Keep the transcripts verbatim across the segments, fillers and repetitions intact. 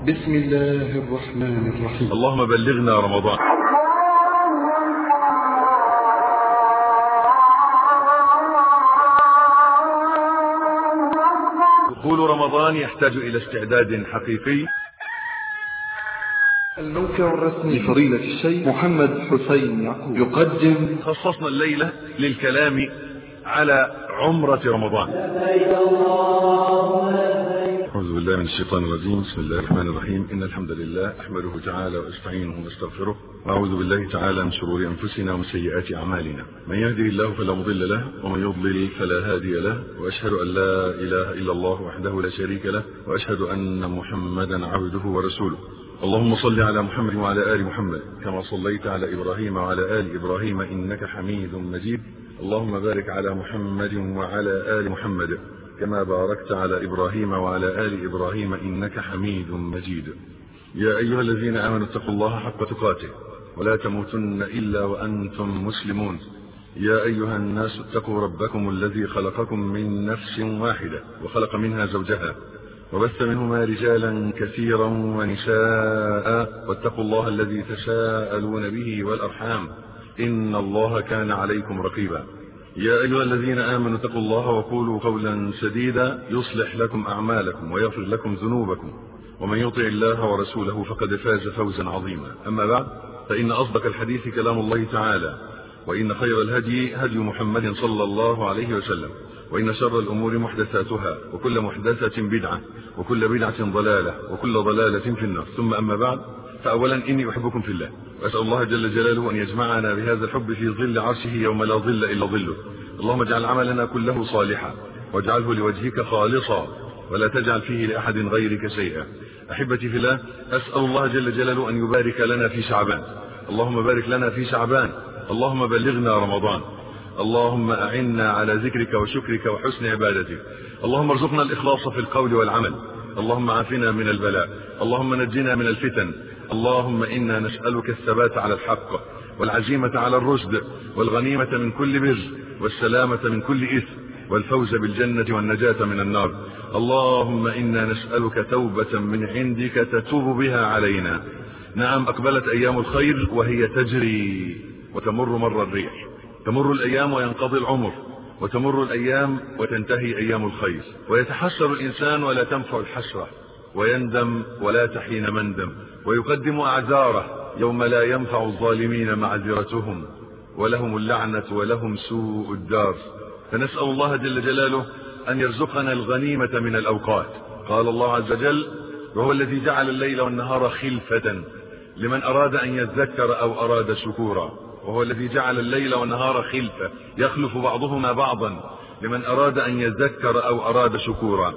بسم الله الرحمن الرحيم. اللهم بلغنا رمضان. دخول رمضان يحتاج إلى استعداد حقيقي. الموقع الرسمي لفضيلة الشيخ محمد حسين يعقوب يقدم. خصصنا الليلة للكلام على عمرة رمضان. أعوذ بالله من الشيطان الرجيم. بسم الله الرحمن الرحيم. إن الحمد لله أحمده تعالى وأستعينه ونستغفره، وأعوذ بالله تعالى من شرور أنفسنا ومن سيئات أعمالنا. من يهده الله فلا مضل له، ومن يضلل فلا هادي له، وأشهد أن لا إله إلا الله وحده لا شريك له، وأشهد أن محمدا عبده ورسوله. اللهم صل على محمد وعلى آل محمد كما صليت على إبراهيم وعلى آل إبراهيم إنك حميد مجيد. اللهم بارك على محمد وعلى آل محمد كما باركت على إبراهيم وعلى آل إبراهيم إنك حميد مجيد. يا أيها الذين آمنوا اتقوا الله حق تقاته ولا تموتن إلا وأنتم مسلمون. يا أيها الناس اتقوا ربكم الذي خلقكم من نفس واحدة وخلق منها زوجها وبث منهما رجالا كثيرا ونساء، واتقوا الله الذي تساءلون به والأرحام إن الله كان عليكم رقيبا. يا أيها الذين آمنوا اتقوا الله وقولوا قولا سديدا يصلح لكم أعمالكم ويغفر لكم ذنوبكم، ومن يطع الله ورسوله فقد فاز فوزا عظيما. أما بعد، فإن أصدق الحديث كلام الله تعالى، وإن خير الهدي هدي محمد صلى الله عليه وسلم، وإن شر الأمور محدثاتها، وكل محدثة بدعة، وكل بدعة ضلالة، وكل ضلالة في النار. ثم أما بعد، فأولا إني أحبكم في الله، وأسأل الله جل جلاله أن يجمعنا بهذا الحب في ظل عرشه يوم لا ظل إلا ظله. اللهم اجعل عملنا كله صالحا، واجعله لوجهك خالصا، ولا تجعل فيه لأحد غيرك شيئا. أحبتي في الله، أسأل الله جل جلاله أن يبارك لنا في شعبان. اللهم بارك لنا في شعبان. اللهم بلغنا رمضان. اللهم أعنا على ذكرك وشكرك وحسن عبادتك. اللهم ارزقنا الإخلاص في القول والعمل. اللهم عافنا من البلاء. اللهم نجنا من الفتن. اللهم إنا نسألك الثبات على الحق، والعزيمة على الرشد، والغنيمة من كل بر، والسلامة من كل إثم، والفوز بالجنة والنجاة من النار. اللهم إنا نسألك توبة من عندك تتوب بها علينا. نعم، أقبلت أيام الخير وهي تجري وتمر مر الريح. تمر الأيام وينقضي العمر، وتمر الأيام وتنتهي أيام الخير، ويتحسر الإنسان ولا تنفع الحسرة، ويندم ولا تحين مندم، ويقدم أعذاره يوم لا ينفع الظالمين معذرتهم، ولهم اللعنة ولهم سوء الدار. فنسأل الله جل جلاله أن يرزقنا الغنيمة من الأوقات. قال الله عز وجل: وهو الذي جعل الليل والنهار خلفة لمن أراد أن يذكر أو أراد شكورا. وهو الذي جعل الليل والنهار خلفة يخلف بعضهما بعضا لمن أراد أن يذكر أو أراد شكورا.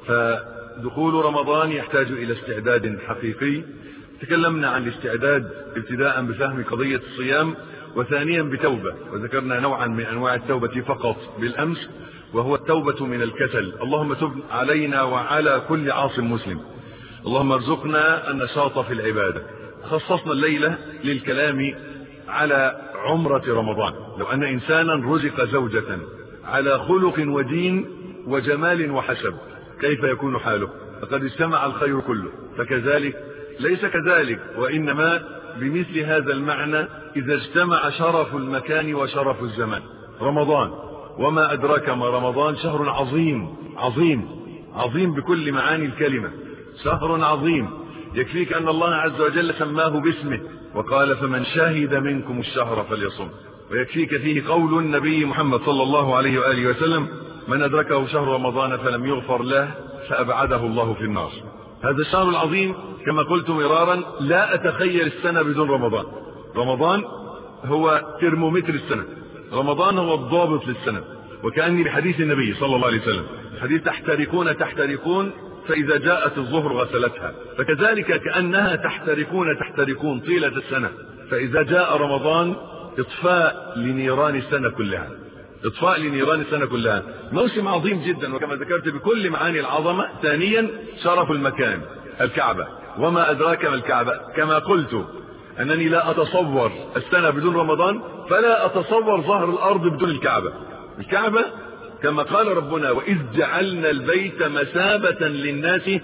فدخول رمضان يحتاج إلى استعداد حقيقي. تكلمنا عن الاستعداد ابتداء بفهم قضية الصيام، وثانيا بتوبة، وذكرنا نوعا من أنواع التوبة فقط بالأمس، وهو التوبة من الكسل. اللهم تب علينا وعلى كل عاص مسلم. اللهم ارزقنا النشاط في العبادة. خصصنا الليلة للكلام على عمرة رمضان. لو أن إنسانا رزق زوجة على خلق ودين وجمال وحسب، كيف يكون حاله؟ فقد اجتمع الخير كله. فكذلك ليس كذلك، وإنما بمثل هذا المعنى إذا اجتمع شرف المكان وشرف الزمان. رمضان، وما أدراك ما رمضان، شهر عظيم عظيم عظيم بكل معاني الكلمة. شهر عظيم، يكفيك أن الله عز وجل سماه باسمه وقال: فمن شهد منكم الشهر فليصم. ويكفيك فيه قول النبي محمد صلى الله عليه وآله وسلم: من أدركه شهر رمضان فلم يغفر له فأبعده الله في النار. هذا الشهر العظيم كما قلت مرارا، لا أتخيل السنة بدون رمضان. رمضان هو ترمومتر السنة، رمضان هو الضابط للسنة. وكأني بحديث النبي صلى الله عليه وسلم، حديث: تحترقون تحترقون فإذا جاءت الظهر غسلتها. فكذلك كأنها تحترقون تحترقون طيلة السنة، فإذا جاء رمضان إطفاء لنيران السنة كلها، إطفاء لنيران السنة كلها. موسم عظيم جدا، وكما ذكرت بكل معاني العظمة. ثانيا شرف المكان، الكعبة. وما أدراك ما الكعبة. كما قلت أنني لا أتصور السنة بدون رمضان، فلا أتصور ظهر الأرض بدون الكعبة. الكعبة كما قال ربنا: وإذ جعلنا البيت مثابة للناس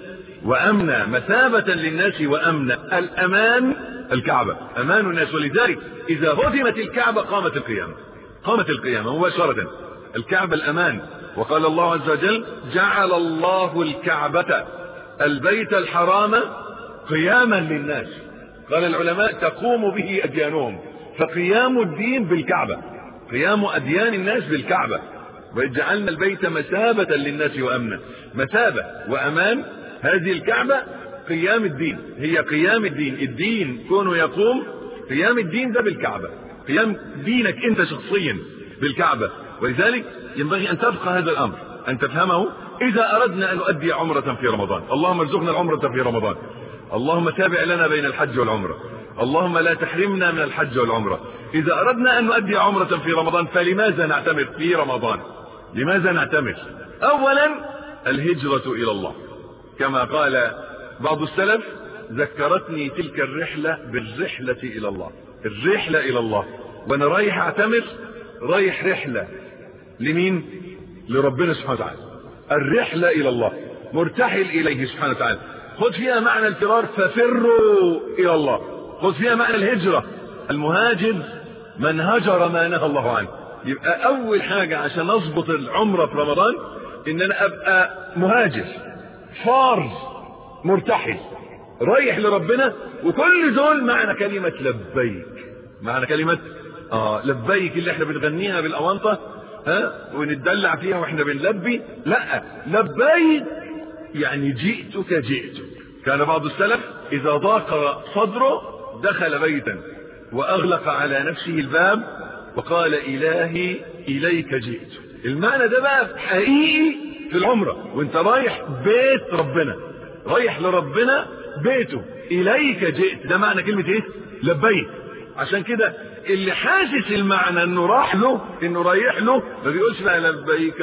وأمنا، مثابة للناس وأمنا. الأمان الكعبة، أمان الناس. ولذلك إذا هدمت الكعبة قامت القيامة، قامت القيامة مباشرة. الكعبة الأمان. وقال الله عز وجل: جعل الله الكعبة البيت الحرام قياما للناس. قال العلماء: تقوم به أديانهم، فقيام الدين بالكعبة، قيام أديان الناس بالكعبة. وجعلنا البيت مثابة للناس وأمنا، مثابة وأمان. هذه الكعبة قيام الدين، هي قيام الدين. الدين كونه يقوم، قيام الدين ده بالكعبة، قيام دينك انت شخصيا بالكعبة. ولذلك ينبغي ان تبقى هذا الامر، ان تفهمه. اذا اردنا ان نؤدي عمرة في رمضان، اللهم ارزقنا العمرة في رمضان، اللهم تابع لنا بين الحج والعمرة، اللهم لا تحرمنا من الحج والعمرة. اذا اردنا ان نؤدي عمرة في رمضان، فلماذا نعتمر في رمضان؟ لماذا نعتمر؟ اولا الهجرة الى الله، كما قال بعض السلف: ذكرتني تلك الرحلة بالرحلة الى الله. الرحلة الى الله، وانا رايح اعتمر، رايح رحلة لمين؟ لربنا سبحانه وتعالى. الرحلة الى الله، مرتحل اليه سبحانه وتعالى. خذ فيها معنى الفرار، ففروا الى الله. خذ فيها معنى الهجرة، المهاجر من هجر ما نهى الله عنه. يبقى اول حاجة عشان اضبط العمرة في رمضان ان انا ابقى مهاجر، فار، مرتحل، رايح لربنا. وكل دول معنى كلمة لبيك، معنى كلمة اه لبيك اللي احنا بنغنيها بالاونطة ها ونتدلع فيها واحنا بنلبي. لا، لبيك يعني جئتك جئتك. كان بعض السلف اذا ضاق صدره دخل بيتا واغلق على نفسه الباب وقال: الهي اليك جئت. المعنى ده بقى حقيقي في العمرة، وانت رايح بيت ربنا، رايح لربنا بيته، اليك جئت. ده معنى كلمة ايه؟ لبيك. عشان كده اللي حاسس المعنى انه راح له، انه رايح له، ما بيقولش بقى لبيك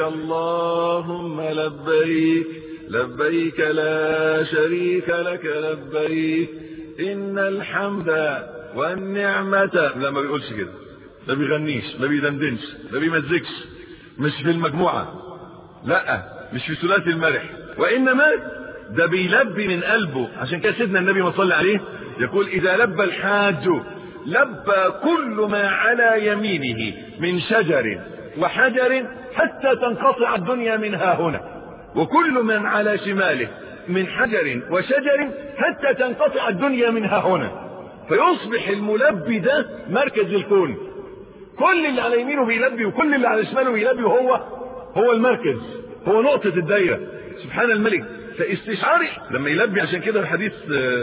اللهم لبيك لبيك لا شريك لك لبيك ان الحمد والنعمة. لا، ما بيقولش كده، ما بيغنيش، ما بيدندنش، ما بيمزكش، مش في المجموعة، لا، مش في ثلاثي المرح، وانما ده بيلبي من قلبه. عشان كده سيدنا النبي ما صلى عليه يقول: اذا لبى الحاج لبى كل ما على يمينه من شجر وحجر حتى تنقطع الدنيا منها هنا، وكل من على شماله من حجر وشجر حتى تنقطع الدنيا منها هنا. فيصبح الملبي ده مركز الكون، كل اللي على يمينه بيلبي وكل اللي على شماله بيلبي، وهو هو المركز، هو نقطة الدايرة. سبحان الملك. فاستشعاري لما يلبي. عشان كده الحديث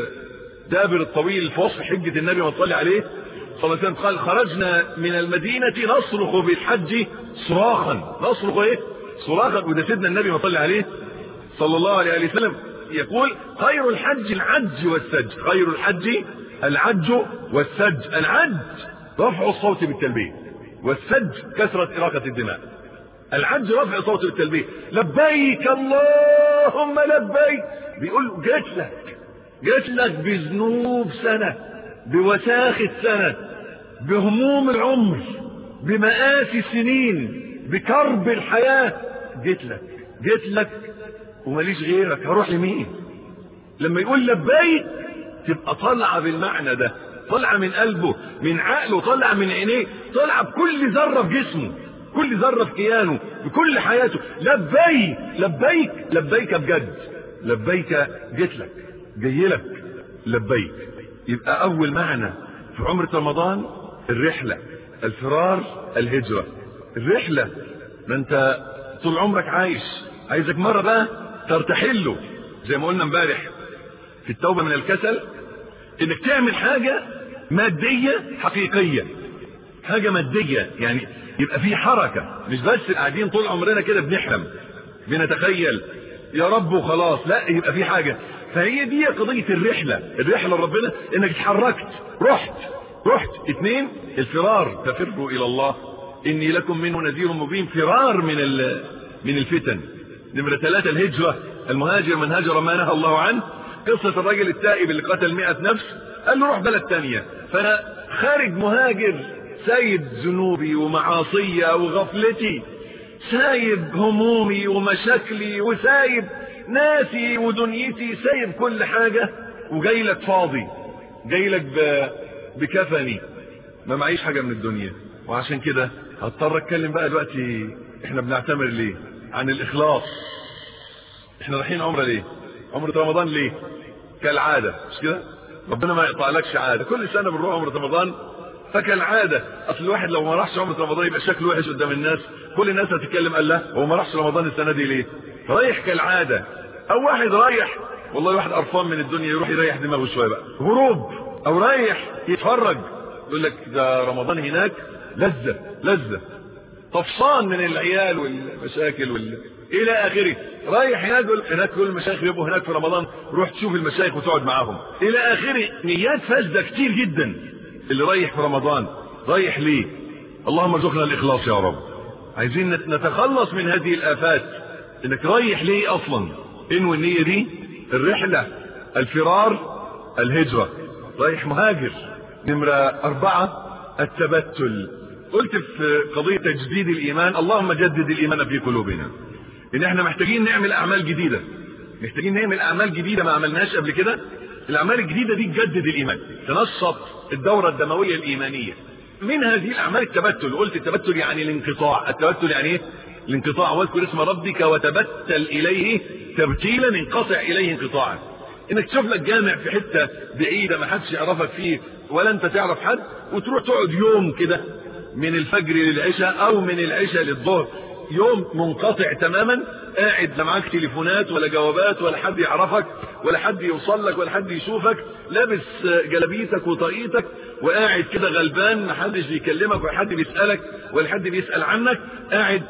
جابر الطويل في وصف حجة النبي ما صلى عليه صلى الله عليه وسلم قال: خرجنا من المدينة نصرخ بالحج صراخا. نصرخ ايه؟ صراخا. وده سيدنا النبي ما صلى عليه صلى الله عليه وسلم يقول: خير الحج العج والسج. خير الحج العج والسج. العج رفع الصوت بالتلبية، والسج كثرة إراقة الدماء. العج رفع صوت بالتلبية، لبيك اللهم لبيك. بيقول: جيت لك، جيت لك بذنوب سنة، بوساخة سنة، بهموم العمر، بمآسي السنين، بكرب الحياة. جيت لك، جيت لك وماليش غيرك، هروح لمين؟ لما يقول لبيك تبقى طلع بالمعنى ده، طلع من قلبه، من عقله، طلع من عينيه، طلع بكل ذرة في جسمه، كل ذرة في كيانه، بكل حياته. لبيك لبيك لبيك بجد، لبيك جيت لك، جاي لك، لبيك. يبقى اول معنى في عمرة رمضان الرحلة، الفرار، الهجرة. الرحلة ما انت طول عمرك عايش، عايزك مرة بقى ترتحله. زي ما قلنا امبارح في التوبة من الكسل، انك تعمل حاجة مادية حقيقية، حاجة مادية، يعني يبقى في حركة، مش بس قاعدين طول عمرنا كده بنحلم بنتخيل يا رب وخلاص، لا، يبقى في حاجة. فهي دي قضية الرحلة، الرحلة لربنا، انك اتحركت، رحت رحت. اتنين، الفرار، تفروا الى الله اني لكم منه نذير مبين، فرار من من الفتن. نمرة ثلاثة الهجرة، المهاجر من هجر ما نهى الله عنه. قصة الرجل التائب اللي قتل مئة نفس، قال له روح بلد تانية، فانا خارج مهاجر سيد ذنوبي ومعاصية وغفلتي، سايب همومي ومشاكلي وسايب ناسي ودنيتي، سايب كل حاجة وجاي لك فاضي، جاي لك بكفني، ما معيش حاجة من الدنيا. وعشان كده هضطر اتكلم بقى دلوقتي احنا بنعتمر ليه؟ عن الاخلاص. احنا رايحين عمره ليه؟ عمره رمضان ليه؟ كالعادة، مش كده؟ ربنا ما يقطعلكش عادة، كل سنة بنروح عمره رمضان فكالعادة. اصل الواحد لو ما راحش عمره رمضان يبقى شكله وحش قدام الناس، كل الناس هتتكلم قال لا هو ما راحش رمضان السنة دي ليه؟ رايح كالعادة. او واحد رايح والله واحد قرفان من الدنيا يروح يريح دماغه شوية بقى، هروب، او رايح يتفرج يقول لك ده رمضان هناك لذة لذة، طفشان من العيال والمشاكل وال... الى اخره. رايح هناك هناك كل المشايخ بيبقوا هناك في رمضان، روح تشوف المشايخ وتقعد معاهم الى اخره. نيات فاسده كتير جدا. اللي رايح في رمضان رايح ليه؟ اللهم ارزقنا الاخلاص يا رب. عايزين نتخلص من هذه الافات. انك رايح ليه اصلا؟ انوي النيه دي الرحله، الفرار، الهجره، رايح مهاجر. نمره اربعه التبتل. قلت في قضية تجديد الإيمان اللهم جدد الإيمان في قلوبنا، إن إحنا محتاجين نعمل أعمال جديدة، محتاجين نعمل أعمال جديدة ما عملناش قبل كده. الأعمال الجديدة دي تجدد الإيمان، تنشط الدورة الدموية الإيمانية. من هذه الأعمال التبتل. قلت التبتل يعني الانقطاع. التبتل يعني إيه؟ الانقطاع. واذكر اسم ربك وتبتل إليه تبتيلا، انقطع إليه انقطاعا. إنك تشوف لك جامع في حتة بعيدة ما حدش يعرفك فيه ولا أنت تعرف حد، وتروح تقعد يوم كده من الفجر للعشاء او من العشاء للظهر، يوم منقطع تماما، قاعد لا معاك تليفونات ولا جوابات ولا حد يعرفك ولا حد يوصل لك ولا حد يشوفك، لابس جلابيتك وطاقيتك وقاعد كده غلبان، ما حدش بيكلمك ولا حد بيسألك ولا حد بيسأل عنك، قاعد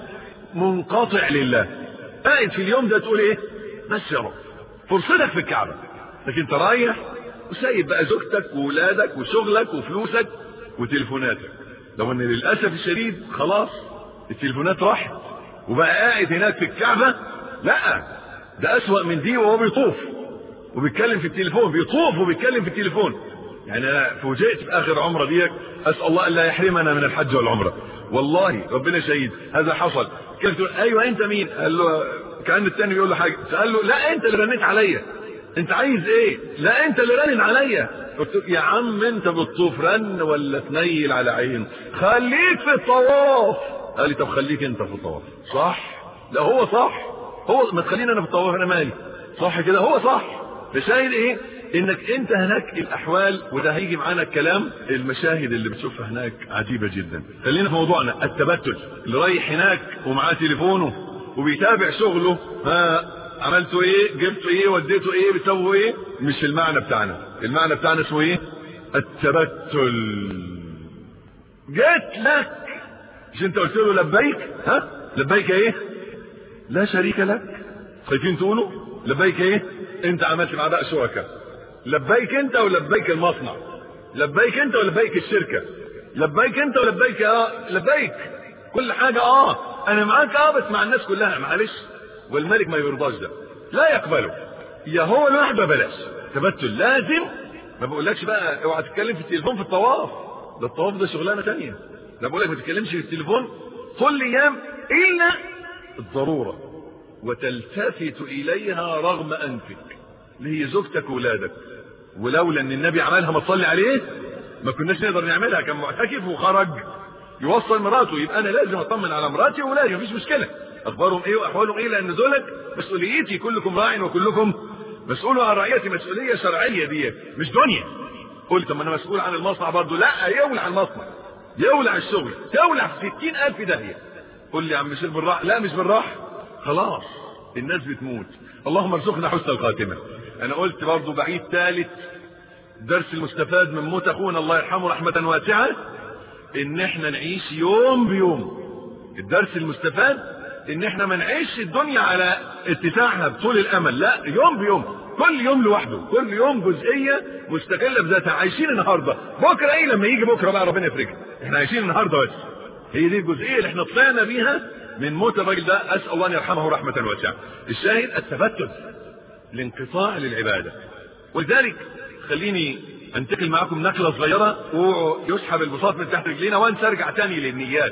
منقطع لله. قاعد في اليوم ده تقول ايه؟ بس يا رب فرصتك في الكعبة. لكن انت رايح وسايب بقى زوجتك وولادك وشغلك وفلوسك وتليفوناتك. لو ان للأسف الشديد خلاص التليفونات راحت وبقى قاعد هناك في الكعبة. لا ده أسوأ من دي، وهو بيطوف وبيتكلم في التليفون، بيطوف وبيتكلم في التليفون. يعني انا فوجئت في اخر عمرة ديك، اسأل الله ان لا يحرمنا من الحج والعمرة، والله ربنا شهيد هذا حصل. كنت ايوه انت مين؟ قال له كان الثاني بيقول له حاجة، قال له لا انت اللي رنيت عليا، انت عايز ايه؟ لا انت اللي رنن عليا. قلت يا عم انت بتطوف رن ولا تنيل على عين؟ خليك في الطواف. قال لي طب خليك انت في الطواف. صح؟ لا هو صح، هو ما تخليني انا في الطواف، انا مالي؟ صح كده، هو صح. فشاهد ايه؟ انك انت هناك الاحوال، وده هيجي معانا الكلام، المشاهد اللي بتشوفها هناك عجيبة جدا. خلينا في موضوعنا التبتل. اللي رايح هناك ومعاه تليفونه وبيتابع شغله، ها عملتوا ايه؟ جبتوا ايه؟ وديتوا ايه؟ بتسووا ايه؟ مش المعنى بتاعنا. المعنى بتاعنا اسمه ايه؟ التبتل. جيت لك مش انت قلت له لبيك؟ ها لبيك ايه؟ لا شريك لك. خايفين تقولوا لبيك ايه؟ انت عملت مع بقى شركاء. لبيك انت ولبيك المصنع، لبيك انت ولبيك الشركة، لبيك انت ولبيك اه لبيك كل حاجة. اه انا معاك اه بس مع الناس كلها معلش، والملك ما يرضاش ده، لا يقبله. يا هو لوحده بلاش تبتل. لازم ما بقولكش بقى اوعى تتكلم في التليفون في الطواف، ده الطواف ده شغلانه ثانيه. لا بقول لك ما تتكلمش في التليفون طول الايام الا الضروره، وتلتفت اليها رغم انفك، اللي هي زوجتك واولادك. ولولا ان النبي عملها ما تصلي عليه ما كناش نقدر نعملها. كان معتكف وخرج يوصل مراته، يبقى انا لازم اطمن على مراتي واولادي، مفيش مشكله اخبارهم ايه واحوالهم ايه، لان دولك مسؤوليتي. كلكم راع وكلكم مسؤول عن رعيتي. مسؤوليه شرعيه دي مش دنيا. قلت طب ما انا مسؤول عن المصنع برضه. لا يولع المصنع، يولع الشغل، تولع في ستين الف داهيه. قول لي يا عم شيخ بالراحه. لا مش بالراحه، خلاص الناس بتموت. اللهم ارزقنا حسن الخاتمه. انا قلت برضه بعيد ثالث درس المستفاد من موت اخونا الله يرحمه رحمه واسعه، ان احنا نعيش يوم بيوم. الدرس المستفاد ان احنا ما نعيش الدنيا على اتساعها بطول الامل، لا يوم بيوم، كل يوم لوحده، كل يوم جزئيه مستقله بذاتها. عايشين النهارده، بكره ايه لما يجي بكره بقى ربنا يفرجها. احنا عايشين النهارده بس. هي دي الجزئيه اللي احنا طلعنا بيها من موت الراجل ده، اسال الله ان يرحمه رحمه واسعه. الشاهد التبتل، الانقطاع للعباده. ولذلك خليني انتقل معكم نقله صغيره ويسحب البساط من تحت رجلينا ونرجع تاني للنيات.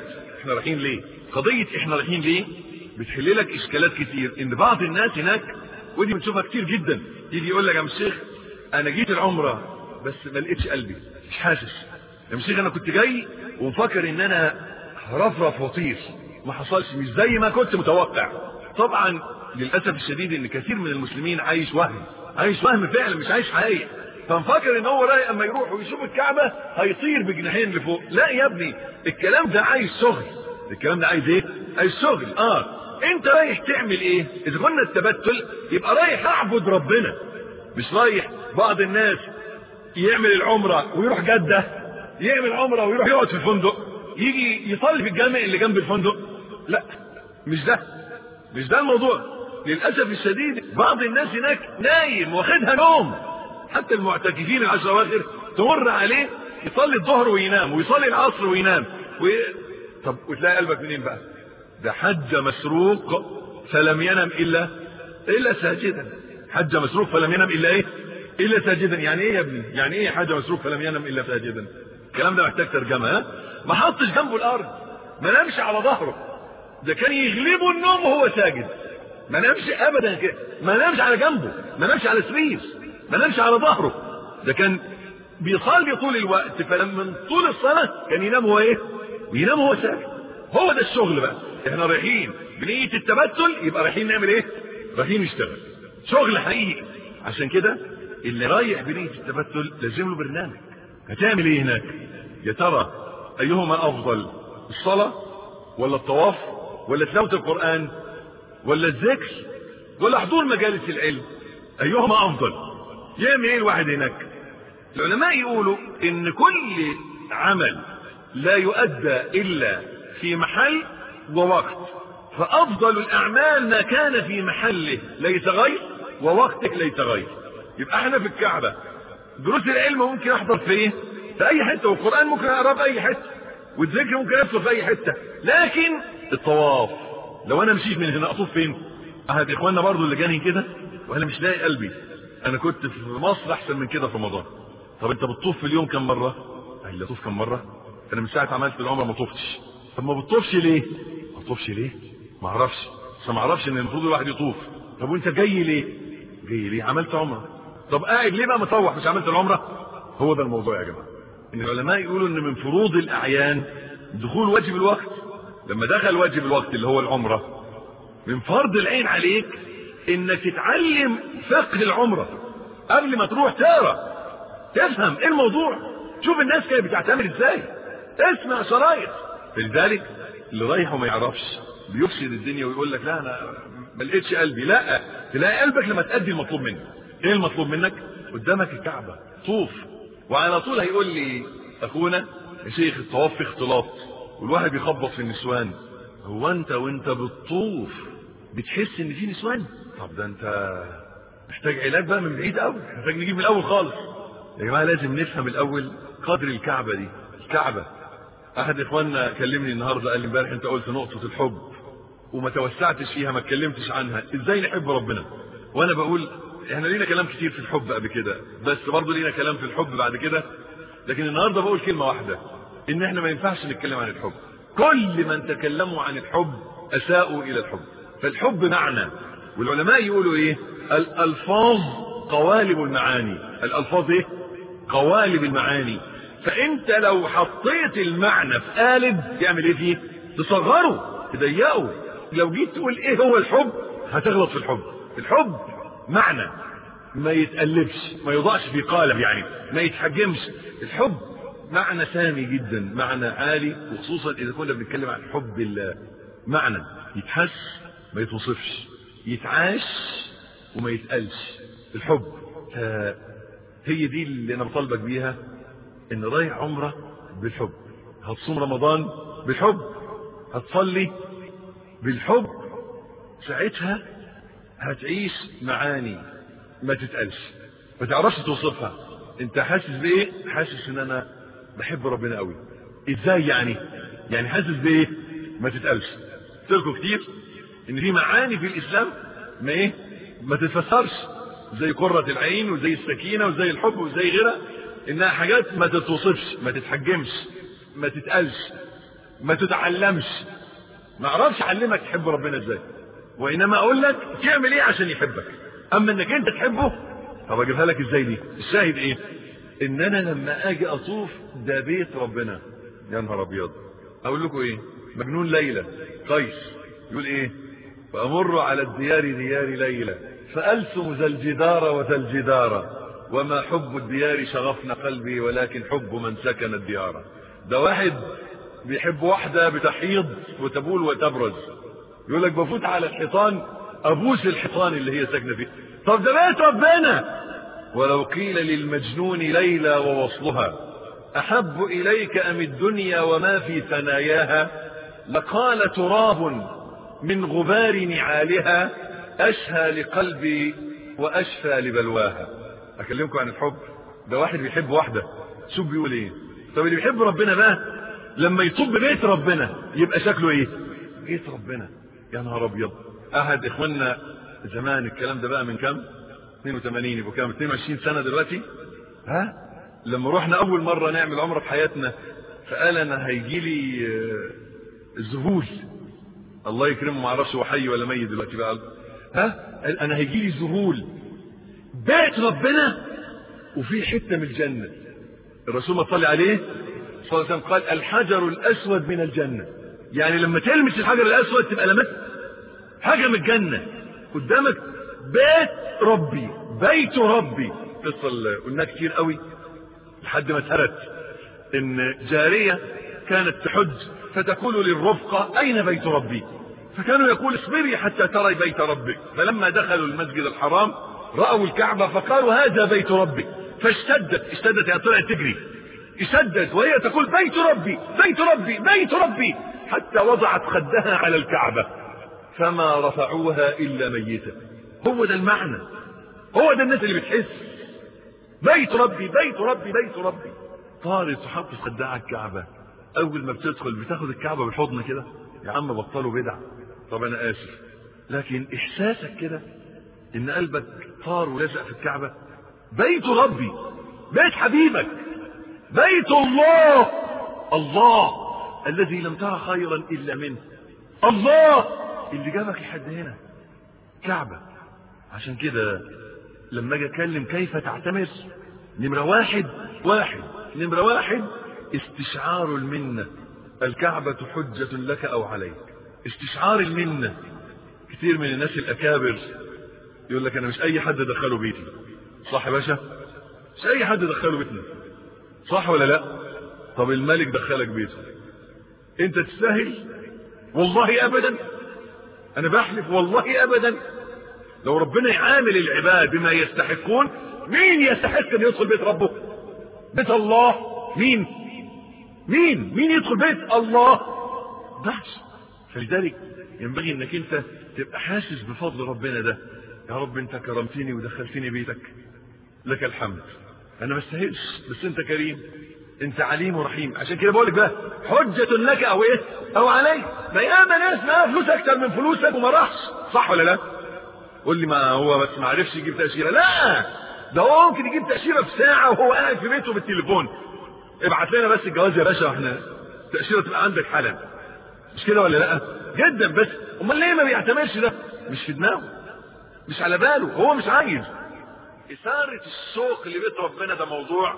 احنا رايحين ليه. قضيه احنا رايحين ليه بتحل لك اشكالات كتير. ان بعض الناس هناك ودي بنشوفها كتير جدا، يجي يقول لك يا شيخ انا جيت العمره بس ما لقيتش قلبي، مش حاسس. يا شيخ انا كنت جاي ومفكر ان انا هرفرف وطير، ما حصلش، مش زي ما كنت متوقع. طبعا للاسف الشديد ان كثير من المسلمين عايش وهم، عايش وهم فعلا، مش عايش حقيقه. فمفكر ان هو رايح اما يروح ويشوف الكعبه هيطير بجناحين لفوق. لا يا ابني، الكلام ده عايز شغل. الكلام ده عايز ايه؟ عايز شغل. اه انت رايح تعمل ايه؟ اذا قلنا التبتل يبقى رايح اعبد ربنا، مش رايح. بعض الناس يعمل العمره ويروح جده، يعمل عمره ويروح يقعد في الفندق، يجي يصلي في الجامع اللي جنب الفندق. لا، مش ده مش ده الموضوع. للاسف الشديد بعض الناس هناك نايم واخدها نوم. حتى المعتكفين العشر اواخر تمر عليه يصلي الظهر وينام، ويصلي العصر وينام و... طب وتلاقي قلبك منين بقى؟ ده حج مسروق فلم ينم الا الا ساجدا. حج مسروق فلم ينم الا ايه؟ الا ساجدا. يعني ايه يا ابني؟ يعني ايه حج مسروق فلم ينم الا ساجدا؟ الكلام ده محتاج ترجمه. ها؟ ما حطش جنبه الارض، ما نامش على ظهره، ده كان يغلبه النوم وهو ساجد. ما نامش ابدا كده، ما نامش على جنبه، ما نامش على سرير، ما نامش على ظهره، ده كان بيصلي طول الوقت. فلما من طول الصلاه كان ينام هو ايه؟ ينام هو ساجد. هو ده الشغل بقى. احنا رايحين بنيه التبتل، يبقى رايحين نعمل ايه؟ رايحين نشتغل شغل حقيقي. عشان كده اللي رايح بنيه التبتل لازم له برنامج. هتعمل ايه هناك؟ يا ترى ايهما افضل؟ الصلاه ولا الطواف ولا تلاوه القران ولا الذكر ولا حضور مجالس العلم؟ ايهما افضل؟ يعمل ايه الواحد هناك؟ العلماء يقولوا ان كل عمل لا يؤدى الا في محل ووقت، فافضل الاعمال ما كان في محله ليس غير ووقته ليس غير. يبقى احنا في الكعبه دروس العلم ممكن احضر في ايه؟ في اي حته، والقران ممكن اقراه في اي حته، والذكر ممكن ادخل في اي حته. لكن الطواف لو انا مشيت من هنا اطوف فين؟ احد اخواننا برضو اللي جاني كده وانا مش لاقي قلبي، انا كنت في مصر احسن من كده في رمضان. طب انت بتطوف في اليوم كم مره؟ قال لي اطوف كم مره؟ انا من ساعه عملت العمره ما طوفتش. طب ما بتطوفش ليه؟ ما بتطوفش ليه؟ ما اعرفش، بس ما اعرفش ان المفروض الواحد يطوف. طب وانت جاي ليه؟ جاي ليه؟ عملت عمره. طب قاعد ليه بقى مطوح مش عملت العمره؟ هو ده الموضوع يا جماعه. ان العلماء يقولوا ان من فروض الاعيان دخول واجب الوقت. لما دخل واجب الوقت اللي هو العمره، من فرض العين عليك انك تتعلم فقه العمره قبل ما تروح تقرا، تفهم ايه الموضوع، شوف الناس كانت بتعتمد ازاي، اسمع شرايط. فلذلك اللي رايح وما يعرفش بيفسد الدنيا ويقول لك لا انا ما لقيتش قلبي. لا، تلاقي قلبك لما تأدي المطلوب منك. ايه المطلوب منك؟ قدامك الكعبه، طوف. وعلى طول هيقول لي اخونا يا شيخ الطواف في اختلاط والواحد بيخبط في النسوان. هو انت وانت بتطوف بتحس ان في نسوان؟ طب ده انت محتاج علاج بقى من بعيد قوي، محتاج نجيب من الاول خالص. يا جماعه لازم نفهم الاول قدر الكعبه دي. الكعبه احد اخواننا كلمني النهارده قال لي امبارح انت قلت نقطه الحب وما توسعتش فيها، ما اتكلمتش عنها، ازاي نحب ربنا؟ وانا بقول احنا لينا كلام كتير في الحب قبل كده، بس برضه لينا كلام في الحب بعد كده. لكن النهارده بقول كلمه واحده، ان احنا ما ينفعش نتكلم عن الحب. كل من تكلموا عن الحب اساءوا الى الحب. فالحب معنى، والعلماء يقولوا ايه؟ الالفاظ قوالب المعاني. الالفاظ ايه؟ قوالب المعاني. فانت لو حطيت المعنى في قالب تعمل ايه فيه؟ تصغره، تضيقه. لو جيت تقول ايه هو الحب هتغلط في الحب. الحب معنى ما يتقلبش، ما يوضعش في قالب، يعني ما يتحجمش. الحب معنى سامي جدا، معنى عالي، وخصوصا اذا كنا بنتكلم عن حب الله. معنى يتحس ما يتوصفش، يتعاش وما يتقالش. الحب هي دي اللي انا بطالبك بيها، ان رايح عمره بالحب، هتصوم رمضان بالحب، هتصلي بالحب، ساعتها هتعيش معاني ما تتقالش، ما تعرفش توصفها. انت حاسس بايه؟ حاسس ان انا بحب ربنا قوي. ازاي يعني؟ يعني حاسس بايه؟ ما تتقالش. قلت لكم كتير ان في معاني في الاسلام ما ايه؟ ما تتفسرش، زي قرة العين وزي السكينة وزي الحب وزي غيرها، انها حاجات ما تتوصفش، ما تتحجمش، ما تتقالش. ما تتعلمش، ما اعرفش اعلمك تحب ربنا ازاي، وانما اقول لك تعمل ايه عشان يحبك. اما انك انت تحبه، طب اجيبها لك ازاي دي؟ الشاهد ايه؟ ان انا لما اجي اطوف ده بيت ربنا، يا نهار ابيض. اقول لكم ايه؟ مجنون ليلى قيس يقول ايه؟ فامر على الديار ديار ليلى فالسم ذا الجدار وذا الجدار وما حب الديار شغفنا قلبي ولكن حب من سكن الديار. ده واحد بيحب واحده بتحيض وتبول وتبرز، يقول لك بفوت على الحيطان ابوس الحيطان اللي هي ساكنه فيه. طب ده بيت ربنا. ولو قيل للمجنون ليلى ووصلها احب اليك ام الدنيا وما في ثناياها لقال تراب من غبار نعالها اشهى لقلبي واشفى لبلواها. اكلمكم عن الحب. ده واحد بيحب واحده، شوف بيقول ايه؟ طب اللي بيحب ربنا بقى لما يطب بيت ربنا يبقى شكله ايه؟ بيت ربنا. يا نهار ابيض. احد اخواننا زمان، الكلام ده بقى من كام؟ اثنين وثمانين، يبقى كام؟ اثنين وعشرين سنه دلوقتي. ها؟ لما رحنا اول مره نعمل عمره في حياتنا فقال انا هيجي لي الذهول، الله يكرمه، ما اعرفش هو حي ولا ميت دلوقتي بقى. ها؟ انا هيجي لي ذهول بيت ربنا وفي حته من الجنه. الرسول ما صلى عليه صلى الله عليه وسلم قال الحجر الاسود من الجنه، يعني لما تلمس الحجر الاسود تبقى لمست حاجه من الجنه قدامك. بيت ربي، بيت ربي. قصه قلنا كتير قوي لحد ما اتهرت ان جاريه كانت تحج فتقول للرفقه اين بيت ربي؟ فكانوا يقول اصبري حتى تري بيت ربك. فلما دخلوا المسجد الحرام راوا الكعبه فقالوا هذا بيت ربك، فاشتدت، اشتدت يعني طلعت تجري، اشتدت وهي تقول بيت ربي بيت ربي بيت ربي، حتى وضعت خدها على الكعبه فما رفعوها الا ميته. هو ده المعنى، هو ده الناس اللي بتحس بيت ربي بيت ربي بيت ربي. طارت وحطت خدها على الكعبه، اول ما بتدخل بتاخد الكعبه بالحضن كده. يا عم بطلوا بدع، طب انا اسف، لكن احساسك كده ان قلبك طار ولزق في الكعبه. بيت ربي، بيت حبيبك، بيت الله، الله الذي لم ترى خيرا الا منه، الله اللي جابك لحد هنا، كعبه. عشان كده لما اجي اتكلم كيف تعتمر، نمره واحد واحد نمره واحد استشعار المنه. الكعبه حجه لك او عليك. استشعار المنه. كتير من الناس الاكابر يقول لك انا مش اي حد دخله بيتي، صح يا باشا؟ مش اي حد دخله بيتنا، صح ولا لا؟ طب الملك دخلك بيته، انت تستاهل؟ والله ابدا، انا بحلف والله ابدا. لو ربنا يعامل العباد بما يستحقون، مين يستحق ان يدخل بيت ربه؟ بيت الله. مين مين مين يدخل بيت الله؟ بس. فلذلك ينبغي انك انت تبقى حاسس بفضل ربنا ده. يا رب انت كرمتني ودخلتني بيتك، لك الحمد. انا ما استاهلش بس انت كريم، انت عليم ورحيم. عشان كده بقول لك بقى حجة لك او ايه او عليك. ما ياما ناس معاها فلوس اكتر من فلوسك وما راحش، صح ولا لا؟ قول لي ما هو بس ما عرفش يجيب تأشيرة. لا، ده هو ممكن يجيب تأشيرة في ساعة وهو قاعد في بيته بالتليفون. ابعت لنا بس الجواز يا باشا واحنا تأشيرة تبقى عندك حالا، مش كده ولا لا؟ جدا. بس امال ليه ما بيعتمرش؟ ده مش في دماغه، مش على باله، هو مش عايز. إثارة الشوق لبيت ربنا ده موضوع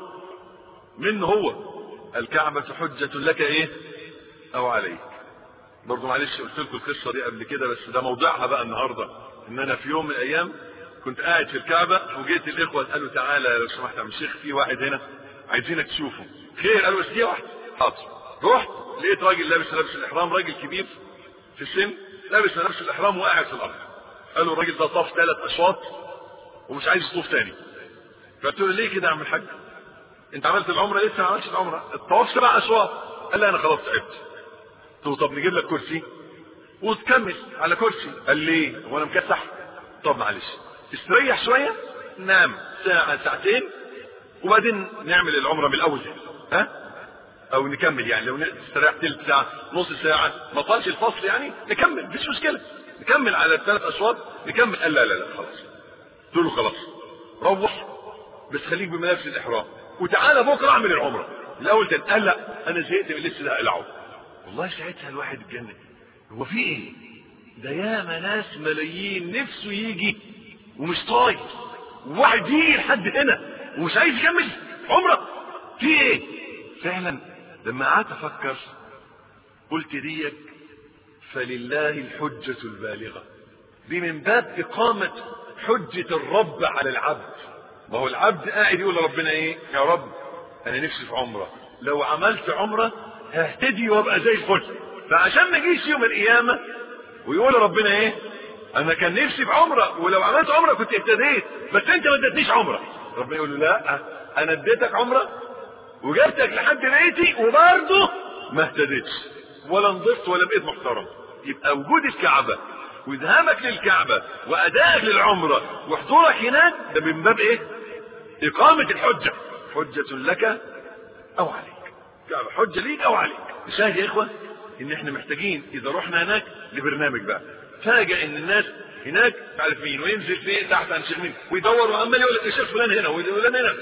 منه هو. الكعبة حجة لك ايه او عليك. برضو معلش قلت لكم القصة دي قبل كده، بس ده موضوعها بقى النهاردة. ان انا في يوم من الايام كنت قاعد في الكعبة وجيت الاخوة قالوا تعالى لو سمحت يا عم الشيخ في واحد هنا عايزينك تشوفه. خير؟ قالوا بس دي واحد. حاضر. رحت لقيت راجل لابس لابس الاحرام، راجل كبير في السن لابس لابس الاحرام وقاعد في الارض. قالوا الراجل ده طاف ثلاث اشواط ومش عايز يطوف تاني. فقلت له ليه كده يا عم الحاج؟ انت عملت العمره؟ لسه ما عملتش العمره، الطواف سبع اشواط. قال لي انا خلاص تعبت. قلت له طب نجيب لك كرسي وتكمل على كرسي. قال لي وانا مكسح؟ طب معلش استريح شويه، نام ساعه ساعتين وبعدين نعمل العمره من الاول تاني، ها؟ او نكمل يعني لو نستريح تلت ساعه نص ساعه ما طالش الفصل يعني نكمل مفيش مشكله، نكمل على الثلاث اشواط نكمل. قال لا لا لا خلاص. قلت له خلاص روح بس خليك بملابس الاحرام وتعالى بكره اعمل العمره الاول تاني. قال لا انا زهقت من اللبس ده اقلعه. والله ساعتها الواحد اتجنن، هو في ايه؟ ده ياما ناس ملايين نفسه يجي ومش طايق، وواحد يجي لحد هنا ومش عايز يكمل عمره، في ايه؟ فعلا لما قعدت افكر قلت ديك فلله الحجة البالغة، دي من باب إقامة حجة الرب على العبد. ما هو العبد قاعد يقول لربنا ايه؟ يا رب انا نفسي في عمره، لو عملت عمره ههتدي وابقى زي الفل، فعشان ما اجيش يوم القيامه ويقول ربنا ايه؟ انا كان نفسي في عمره ولو عملت عمره كنت اهتديت، بس انت ما اديتنيش عمره. ربنا يقول له لا، انا اديتك عمره وجبتك لحد بيتي وبرضه ما اهتديتش ولا نضفت ولا بقيت محترم. يبقى وجود الكعبه وذهابك للكعبه وادائك للعمره وحضورك هناك ده من باب ايه؟ اقامه الحجه، حجه لك او عليك، كعبه حجه ليك او عليك. الشاهد يا اخوه ان احنا محتاجين اذا رحنا هناك لبرنامج بقى. فاجئ ان الناس هناك عارف مين وينزل فين تحت عن شيخ مين ويدور وعمال يقول لك الشيخ فلان هنا وفلان هنا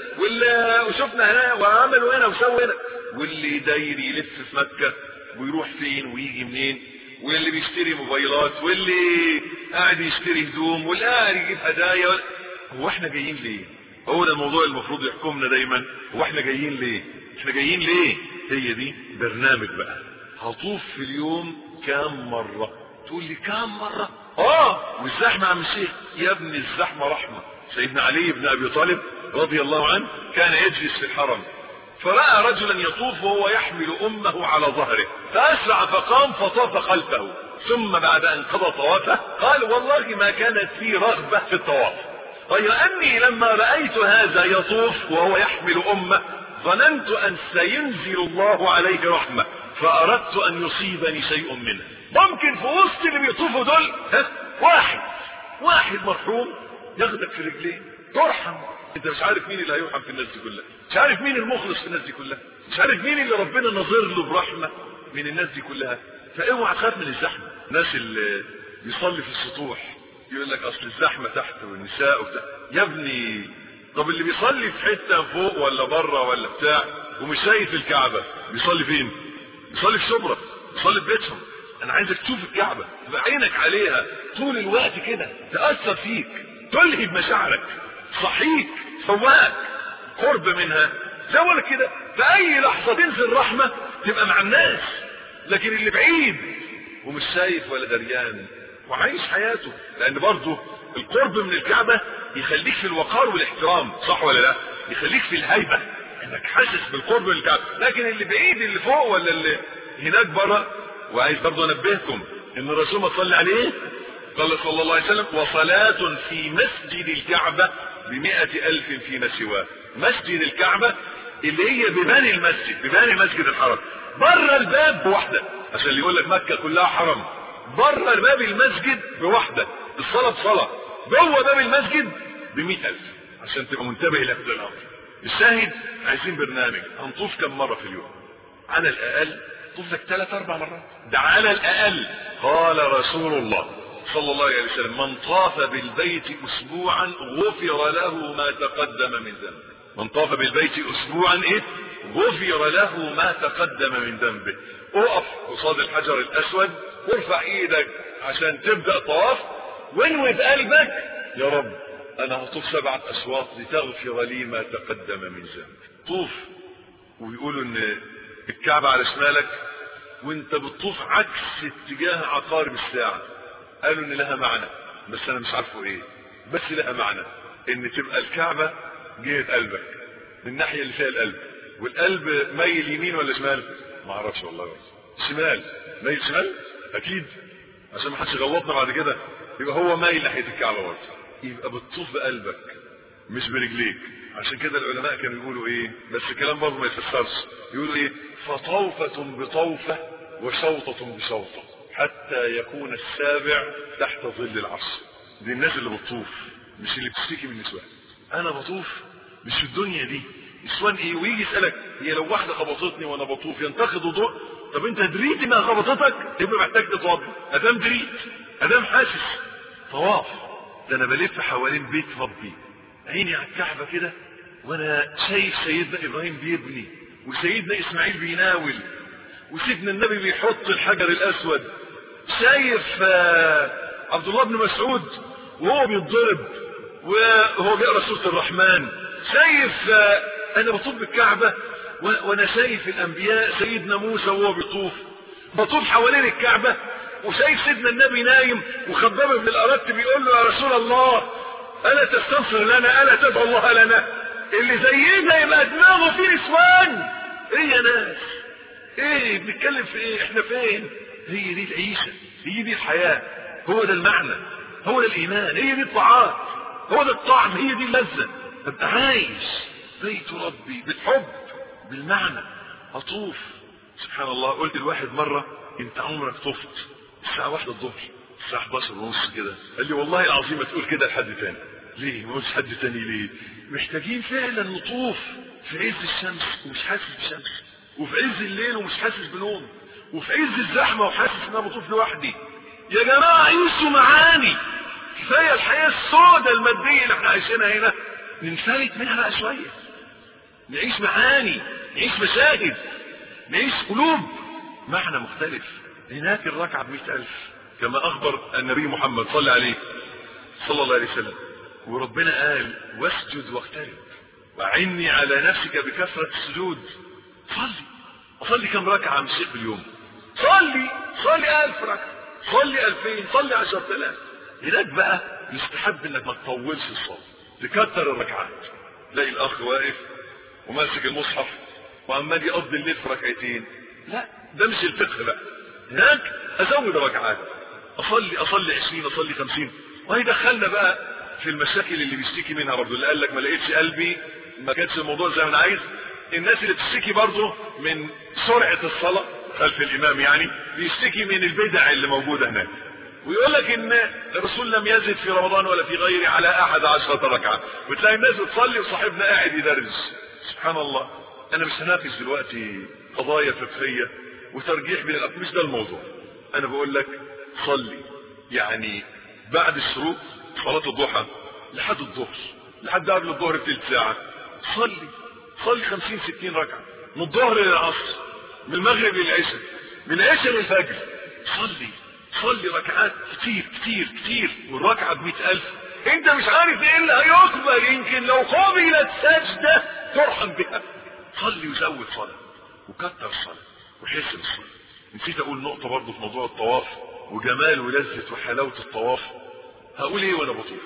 وشفنا هنا وعملوا هنا وسووا هنا، واللي داير يلف في مكه ويروح فين ويجي منين، واللي بيشتري موبايلات واللي قاعد يشتري هدوم واللي قاعد يجيب هدايا. هو احنا جايين ليه؟ هو ده الموضوع المفروض يحكمنا دايما. هو احنا جايين ليه؟ احنا جايين ليه؟ هي دي برنامج بقى. هطوف في اليوم كام مرة؟ تقول لي كام مرة؟ اه والزحمة عم الشيخ، يا ابني الزحمة رحمة. سيدنا علي بن ابي طالب رضي الله عنه كان يجلس في الحرم فرأى رجلا يطوف وهو يحمل امه على ظهره، فاسرع فقام فطاف خلفه، ثم بعد ان قضى طوافه قال والله ما كانت في رغبة في الطواف، غير اني لما رأيت هذا يطوف وهو يحمل امه ظننت ان سينزل الله عليه رحمة فاردت ان يصيبني شيء منه. ممكن في وسط اللي بيطوفوا دول ها واحد واحد مرحوم ياخدك في رجليه ترحم. انت مش عارف مين اللي هيرحم في الناس دي كلها، مش عارف مين المخلص في الناس دي كلها، مش عارف مين اللي ربنا نظر له برحمة من الناس دي كلها. فاوعى تخاف من الزحمة. الناس اللي بيصلي في السطوح يقول لك اصل الزحمة تحت والنساء وبتاع. يا ابني طب اللي بيصلي في حتة فوق ولا بره ولا بتاع ومش شايف الكعبة بيصلي فين؟ بيصلي في شبرا، بيصلي في بيتهم. انا عايزك تشوف الكعبة تبقى عينك عليها طول الوقت كده، تأثر فيك، تلهب مشاعرك، صحيك، سواك قرب منها زي ولا كده. في اي لحظة تنزل رحمة تبقى مع الناس، لكن اللي بعيد ومش شايف ولا دريان وعايش حياته، لان برضه القرب من الكعبة يخليك في الوقار والاحترام، صح ولا لا؟ يخليك في الهيبة انك حاسس بالقرب من الكعبة. لكن اللي بعيد اللي فوق ولا اللي هناك بره. وعايز برضه انبهكم ان الرسول ما صلى عليه قال صلى الله عليه وسلم وصلاة في مسجد الكعبة بمئة الف فيما سواه. مسجد الكعبة اللي هي بباني المسجد، بباني مسجد الحرم، بره الباب بوحدة، عشان اللي يقول لك مكة كلها حرم، بره باب المسجد بوحدة الصلاة بصلاة، جوه باب المسجد بمئة الف، عشان تبقى منتبه لهذا الامر. الشاهد عايزين برنامج هنطوف كم مرة في اليوم؟ على الاقل طوف لك ثلاث اربع مرات، ده على الاقل. قال رسول الله صلى الله عليه وسلم من طاف بالبيت اسبوعا غفر له ما تقدم من ذنبه. من طاف بالبيت اسبوعا ايه؟ غفر له ما تقدم من ذنبه. اقف قصاد الحجر الاسود وارفع ايدك عشان تبدأ طواف وانوي بقلبك يا رب انا هطوف سبعة اشواط لتغفر لي ما تقدم من ذنبي. طوف ويقولوا ان الكعبة على شمالك وانت بتطوف عكس اتجاه عقارب الساعة. قالوا ان لها معنى بس انا مش عارفه ايه، بس لها معنى ان تبقى الكعبة جهة قلبك من الناحية اللي فيها القلب، والقلب ميل يمين ولا شمال؟ ما اعرفش والله. شمال، ميل شمال اكيد عشان ما حدش يغلطنا بعد كده. يبقى هو مايل ناحية الكعبة برضه. يبقى بتطوف بقلبك مش برجليك. عشان كده العلماء كانوا يقولوا ايه، بس الكلام برضه ما يتفسرش، يقولوا ايه فطوفة بطوفة وشوطة بشوطة حتى يكون السابع تحت ظل العرش. دي الناس اللي بتطوف، مش اللي بتشتكي من النسوان. انا بطوف مش في الدنيا دي نسوان ايه، ويجي يسألك هي لو واحدة خبطتني وانا بطوف ينتقد وضوء. طب انت دريت انها خبطتك تبقى محتاج تتوضى. ادام دريت ادام حاسس طواف. ده انا بلف حوالين بيت ربي عيني على الكعبة كده وانا شايف سيدنا ابراهيم بيبني وسيدنا اسماعيل بيناول وسيدنا النبي بيحط الحجر الاسود، شايف عبد الله بن مسعود وهو بيتضرب وهو بيقرا سوره الرحمن، شايف انا بطوف بالكعبه وانا شايف الانبياء سيدنا موسى وهو بيطوف، بطوف حوالين الكعبه وشايف سيدنا النبي نايم وخباب بن الارت بيقول له يا رسول الله الا تستنصر لنا، الا تدعو الله لنا. اللي زينا يبقى دماغه فيه نسوان. ايه يا ناس، ايه بنتكلم في ايه؟ احنا فين؟ هي دي العيشه، هي دي الحياه، هو ده المعنى، هو ده الايمان، هي دي الطاعات، هو ده الطعم، هي دي اللذه. ابقى عايش بيت ربي بالحب بالمعنى، اطوف. سبحان الله، قلت الواحد مره انت عمرك طفت الساعه واحدة الظهر الساعه احداشر ونص كده؟ قال لي والله العظيم ما تقول كده لحد تاني. ليه ما قلتش حد تاني ليه؟ محتاجين فعلا نطوف في عز الشمس ومش حاسس بشمس، وفي عز الليل ومش حاسس بنوم، وفي عز الزحمه وحاسس ان انا بطوف لوحدي. يا جماعه عيشوا معاني، كفايه الحياه السوداء الماديه اللي احنا عايشينها هنا، ننفلت منها بقى شويه، نعيش معاني، نعيش مشاهد، نعيش قلوب، معنى مختلف. هناك الركعه بمئة ألف كما اخبر النبي محمد صلى عليه صلى الله عليه وسلم. وربنا قال واسجد واقترب وعني على نفسك بكثرة السجود. صلي، صلي كم ركعة من الشيخ باليوم؟ صلي صلي ألف ركعة، صلي ألفين، صلي عشرة آلاف. هناك بقى يستحب انك ما تطولش الصلاة، تكتر الركعات. تلاقي الاخ واقف وماسك المصحف وعمال يقضي الليل في ركعتين. لا، ده مش الفقه بقى. هناك ازود ركعات، اصلي اصلي عشرين، اصلي خمسين. وهيدخلنا بقى في المشاكل اللي بيشتكي منها برضه، اللي قال لك ما لقيتش قلبي، ما كانش الموضوع زي ما انا عايز. الناس اللي بتشتكي برضه من سرعه الصلاه خلف الامام، يعني بيشتكي من البدع اللي موجوده هناك، ويقول لك ان الرسول لم يزد في رمضان ولا في غيره على احد عشرة ركعه، وتلاقي الناس بتصلي وصاحبنا قاعد يدرس. سبحان الله. انا مش هناقش دلوقتي قضايا فقهيه وترجيح بين الأقوال، مش ده الموضوع. انا بقول لك صلي، يعني بعد الشروق صلاة الضحى لحد الظهر، لحد قبل الظهر بثلث ساعة صلي، صلي خمسين ستين ركعة، من الظهر للعصر، من المغرب للعشاء، من العشاء للفجر. صلي صلي ركعات كتير كتير كتير، والركعة بمئة ألف. انت مش عارف ايه اللي هيقبل، يمكن لو قبلت سجدة ترحم بها. صلي وزود صلاة وكتر الصلاة وحس بالصلاة. نسيت اقول نقطة برضه في موضوع الطواف وجمال ولذة وحلاوة الطواف. هقول ايه وانا بطوف؟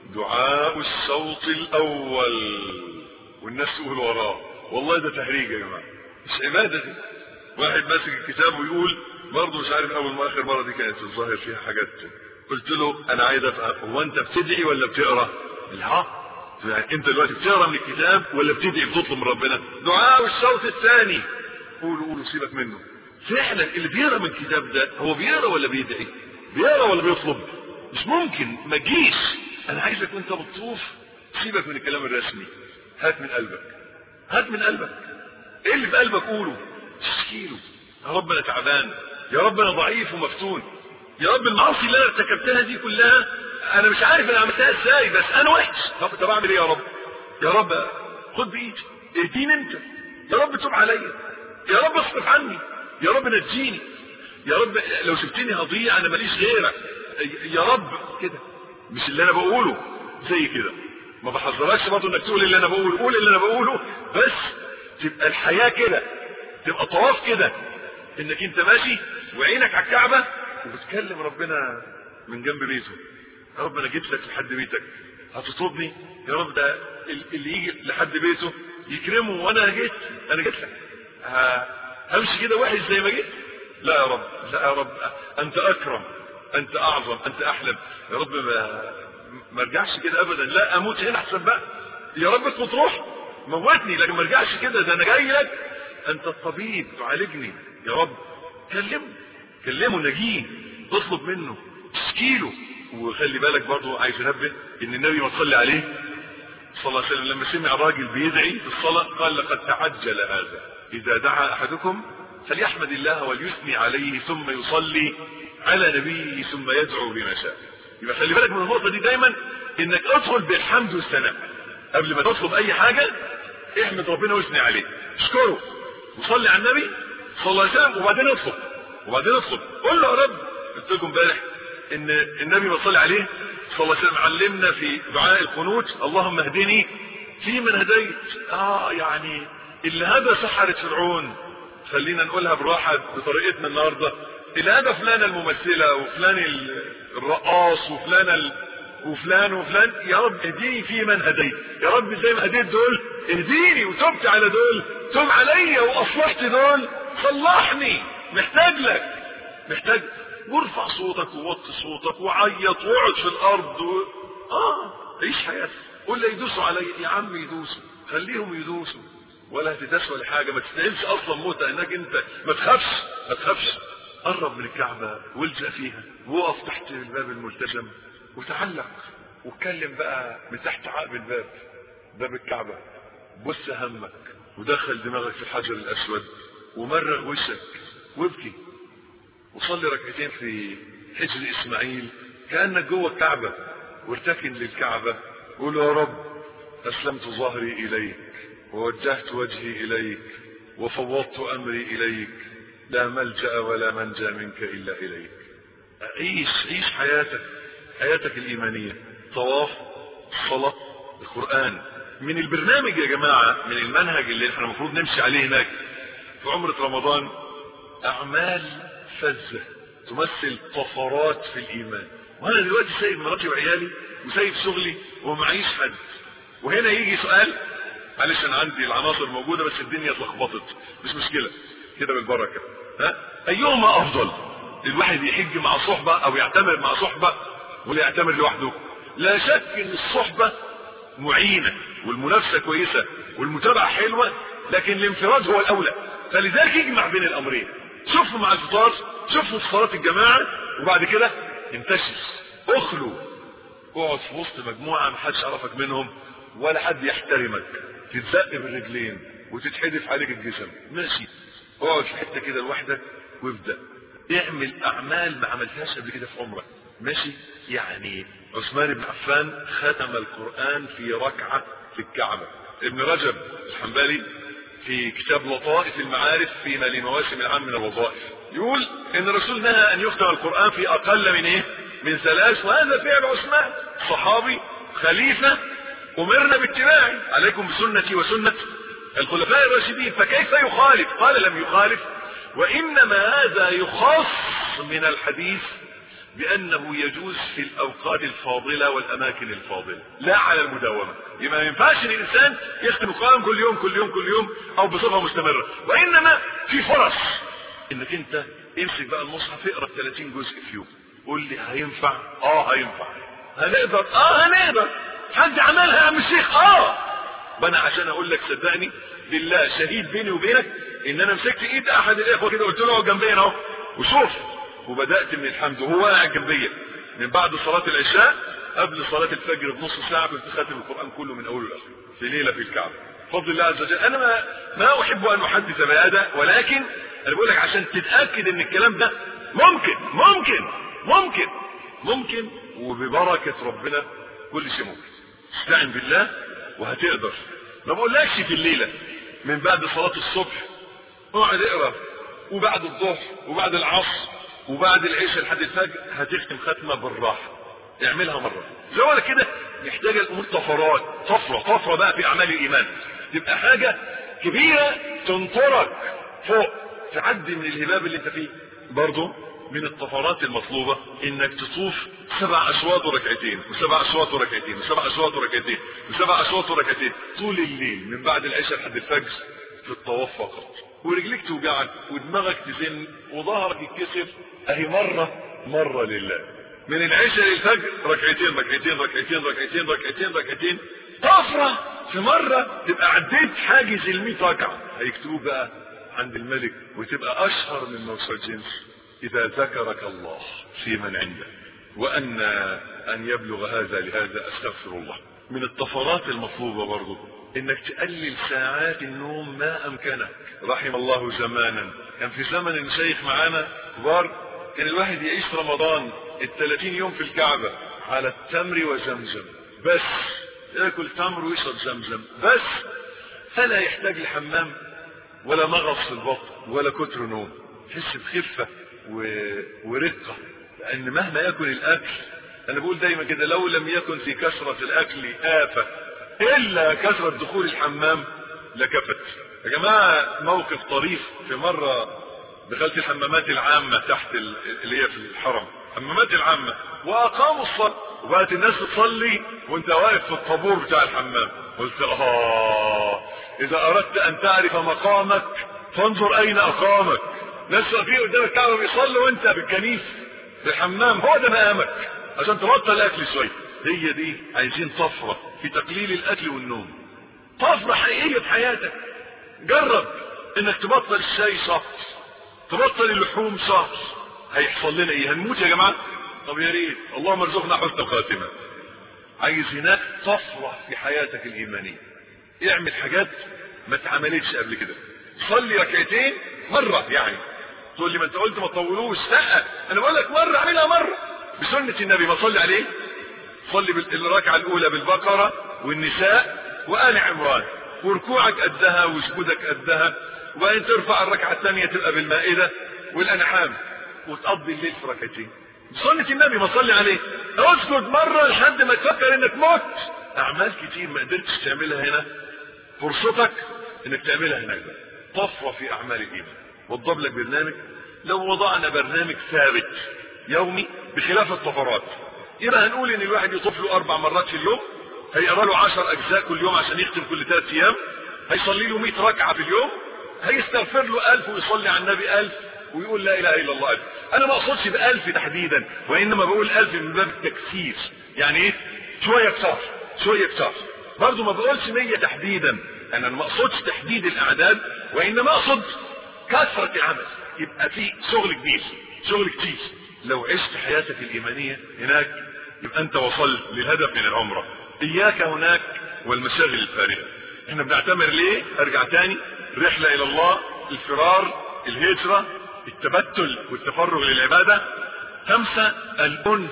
دعاء الشوط الاول، والناس تقول وراه. والله ده تهريج يا جماعه، مش عباده دي. واحد ماسك الكتاب ويقول برضه مش عارف اول ما اخر مره دي كانت الظاهر فيها حاجات. قلت له انا عايز افهم، هو انت بتدعي ولا بتقرا؟ لا، يعني انت دلوقتي بتقرا من الكتاب ولا بتدعي بتطلب من ربنا؟ دعاء الشوط الثاني. قولوا قولوا سيبك منه. فعلا اللي بيقرا من الكتاب ده هو بيقرا ولا بيدعي؟ بيقرا ولا بيطلب؟ مش ممكن ما تجيش. انا عايزك وانت بتطوف سيبك من الكلام الرسمي، هات من قلبك، هات من قلبك. ايه اللي في قلبك قوله، اشكيله. يا رب انا تعبان، يا رب انا ضعيف ومفتون، يا رب المعاصي اللي انا ارتكبتها دي كلها انا مش عارف انا عملتها ازاي، بس انا وحش. طب طب اعمل ايه يا رب؟ يا رب خد بايدي، اهديني انت، يا رب تب عليا، يا رب اصرف عني، يا رب نجيني، يا رب لو سبتني هضيع، انا ماليش غيرك، يا رب كده. مش اللي انا بقوله زي كده، ما بحذركش برضه انك تقول اللي انا بقوله، قول اللي انا بقوله، بس تبقى الحياه كده، تبقى طواف كده، انك انت ماشي وعينك على الكعبه وبتكلم ربنا من جنب بيته. يا رب انا جيت لك لحد بيتك، هتطلبني؟ يا رب ده اللي يجي لحد بيته يكرمه، وانا جيت انا جيت لك، همشي كده وحش زي ما جيت؟ لا يا رب، لا يا رب، انت اكرم، انت اعظم، انت احلم. يا رب ما ما ارجعش كده ابدا، لا اموت هنا احسن بقى. يا رب اسكت روح موتني، لكن ما ارجعش كده، ده انا جاي لك، انت الطبيب تعالجني. يا رب كلمه، كلمه نجيه، اطلب منه، اشكيله. وخلي بالك برضو عايز انبه ان النبي ما صلى عليه صلى الله عليه وسلم لما سمع راجل بيدعي في الصلاه قال لقد تعجل هذا، اذا دعا احدكم فليحمد الله وليثني عليه ثم يصلي على نبيه ثم يدعو بما شاء. يبقى خلي بالك من النقطه دي دايما، انك ادخل بالحمد والثناء قبل ما تطلب اي حاجه. احمد ربنا واثني عليه، اشكره وصلي على النبي صلى الله عليه وسلم، وبعدين اطلب وبعدين اطلب قول له يا رب. قلت لكم امبارح ان النبي ما صلى عليه صلى الله عليه وسلم علمنا في دعاء القنوت اللهم اهدني في من هديت. اه يعني اللي هدى سحرة فرعون، خلينا نقولها بالراحه بطريقتنا النهارده، اللي هدى فلانه الممثله وفلان الرقاص وفلان ال... وفلان وفلان، يا رب اهديني في من هديت، يا رب زي ما هديت دول اهديني، وتبت على دول، تب عليا واصلحت دول، صلحني، محتاج لك محتاج. وارفع صوتك ووطي صوتك وعيط واقعد في الارض و... اه عيش حياتك. قول لي يدوسوا علي يا عم، يدوسوا، خليهم يدوسوا، ولا هتداس ولا حاجه، ما تستاهلش اصلا موت انك انت، ما تخافش ما تخافش. قرب من الكعبه والجأ فيها، وقف تحت الباب الملتزم وتعلق واتكلم بقى من تحت عقب الباب، باب الكعبه، بص همك ودخل دماغك في الحجر الاسود ومرغ وشك وابكي، وصلي ركعتين في حجر اسماعيل كانك جوه الكعبه، وارتكن للكعبه، قول يا رب اسلمت ظهري اليك ووجهت وجهي اليك وفوضت امري اليك، لا ملجأ ولا منجا منك الا اليك. عيش عيش حياتك حياتك الايمانيه، طواف، صلاه، القران. من البرنامج يا جماعه، من المنهج اللي احنا المفروض نمشي عليه هناك في عمره رمضان، اعمال فزه تمثل طفرات في الايمان. وانا دلوقتي سايب مراتي وعيالي وسايب شغلي ومعيش حد، وهنا يجي سؤال، معلش انا عندي العناصر موجوده بس الدنيا اتلخبطت، مش مشكله كده بالبركه. ها ايهما افضل؟ الواحد يحج مع صحبه او يعتمر مع صحبه ولا يعتمر لوحده؟ لا شك ان الصحبه معينه والمنافسه كويسه والمتابعه حلوه، لكن الانفراد هو الاولى. فلذلك يجمع بين الامرين، شوفوا مع الفطار، شوفوا في صلاه الجماعه، وبعد كده انتشر، اخلو، اقعد في وسط مجموعه ما حدش يعرفك منهم ولا حد يحترمك، تتزق بالرجلين وتتحدف عليك الجسم، ماشي، اقعد في حته كده لوحدك وابدا اعمل اعمال ما عملتهاش قبل كده في عمرك، ماشي. يعني عثمان بن عفان ختم القران في ركعه في الكعبه. ابن رجب الحنبلي في كتاب لطائف المعارف فيما لمواسم العام من الوظائف يقول ان الرسول نهى ان يختم القران في اقل من ايه؟ من ثلاث، وهذا فعل عثمان صحابي خليفه امرنا باتباعه، عليكم بسنتي وسنه الخلفاء الراشدين، فكيف يخالف؟ قال لم يخالف، وانما هذا يخص من الحديث بانه يجوز في الاوقات الفاضله والاماكن الفاضله، لا على المداومه. يبقى ما ينفعش الانسان يختم القران كل يوم كل يوم كل يوم او بصفه مستمره، وانما في فرص انك انت امسك بقى المصحف اقرا ثلاثين جزء في يوم. قول لي هينفع؟ اه هينفع. هنقدر؟ اه هنقدر. حد عملها يا عم الشيخ؟ اه. انا عشان اقول لك صدقني بالله شهيد بيني وبينك ان انا مسكت ايد احد الاخوه كده قلت له اقعد جنبي اهو وشوف، وبدات من الحمد وهو قاعد جنبي من بعد صلاه العشاء قبل صلاه الفجر بنص ساعه كنت خاتم القران كله من اوله لاخره في ليله في الكعبه بفضل الله عز وجل. انا ما ما احب ان احدث بهذا، ولكن انا بقول لك عشان تتاكد ان الكلام ده ممكن ممكن ممكن ممكن وببركه ربنا كل شيء ممكن. استعن بالله وهتقدر. ما بقولكش في الليله من بعد صلاه الصبح اقعد اقرا، وبعد الظهر وبعد العصر وبعد العشاء لحد الفجر هتختم ختمه بالراحه، اعملها مره. لو كده محتاجه الامور طفرات، طفره طفره بقى في اعمال الايمان، تبقى حاجه كبيره تنطرك فوق، تعدي من الهباب اللي انت فيه. برضه من الطفرات المطلوبه انك تطوف سبع اشواط وركعتين وسبع اشواط وركعتين وسبع اشواط وركعتين وسبع اشواط وركعتين طول الليل من بعد العشاء لحد الفجر في الطواف فقط، ورجليك توجعك ودماغك تزن وظهرك يتكسر، اهي مره مره لله. من العشاء للفجر ركعتين ركعتين ركعتين ركعتين ركعتين ركعتين، طفره في مره تبقى عديت حاجز ال مئة ركعه، هيكتبوه بقى عند الملك وتبقى اشهر من موسى الجنس اذا ذكرك الله في من عنده. وان ان يبلغ هذا لهذا استغفر الله. من الطفرات المطلوبه برضو انك تقلل ساعات النوم ما امكنك. رحم الله زمانا كان في زمن المشايخ معانا كبار كان الواحد يعيش في رمضان الثلاثين يوم في الكعبه على التمر وزمزم بس، ياكل تمر ويشرب زمزم بس، فلا يحتاج لحمام ولا مغص في البطن ولا كتر نوم، تحس بخفه و... ورقه. لان مهما يكن الاكل، انا بقول دايما كده، لو لم يكن في كثره الاكل آفة الا كثره دخول الحمام لكفت. يا جماعه موقف طريف، في مره دخلت الحمامات العامه تحت اللي هي في الحرم، الحمامات العامه، واقاموا الصلاه وبقت الناس تصلي وانت واقف في الطابور بتاع الحمام. قلت اه اذا اردت ان تعرف مقامك فانظر اين اقامك. ناس واقفين قدام الكعبه بيصلوا وانت بالكنيس في الحمام، هو ده مقامك عشان تبطل الاكل شويه. هي دي عايزين طفره في تقليل الاكل والنوم، طفره حقيقيه في حياتك. جرب انك تبطل الشاي شهر، تبطل اللحوم شهر، هيحصل لنا ايه؟ هنموت يا جماعه. طب يا ريت، اللهم ارزقنا حسن الخاتمه. عايز هناك طفره في حياتك الايمانيه، اعمل حاجات ما اتعملتش قبل كده. صلي ركعتين مره، يعني تقول لي ما انت قلت ما تطولوش، لا انا بقول لك مره اعملها مره بسنه النبي، ما صلي عليه. صلي بالركعه الاولى بالبقره والنساء وآل عمران، وركوعك قدها وسجودك قدها، وبعدين ترفع الركعه الثانيه تبقى بالمائده والانعام، وتقضي الليل في ركعتين بسنه النبي، ما صلي عليه. اسجد مره لحد ما تفكر انك مت. اعمال كتير ما قدرتش تعملها هنا، فرصتك انك تعملها هناك. طفره في اعمال الايمان. وضب لك برنامج، لو وضعنا برنامج ثابت يومي بخلاف الطفرات، يبقى هنقول ان الواحد يطوف له اربع مرات في اليوم، هيقرا له عشر اجزاء كل يوم عشان يختم كل ثلاث ايام، هيصلي له مئة ركعه في اليوم، هيستغفر له ألف ويصلي على النبي ألف ويقول لا اله الا الله ألف. انا ما اقصدش بألف تحديدا، وانما بقول ألف من باب التكثير. يعني ايه؟ شويه كتار شويه كتار. برضه ما بقولش مية تحديدا، انا ما اقصدش تحديد الاعداد، وانما اقصد كثره العمل. يبقى في شغل كبير، شغل كتير. لو عشت حياتك الايمانيه هناك يبقى انت وصلت للهدف من العمره. اياك هناك والمشاغل الفارغه. احنا بنعتمر ليه؟ ارجع تاني، الرحله الى الله، الفرار، الهجره، التبتل والتفرغ للعباده. خمسه، الانس.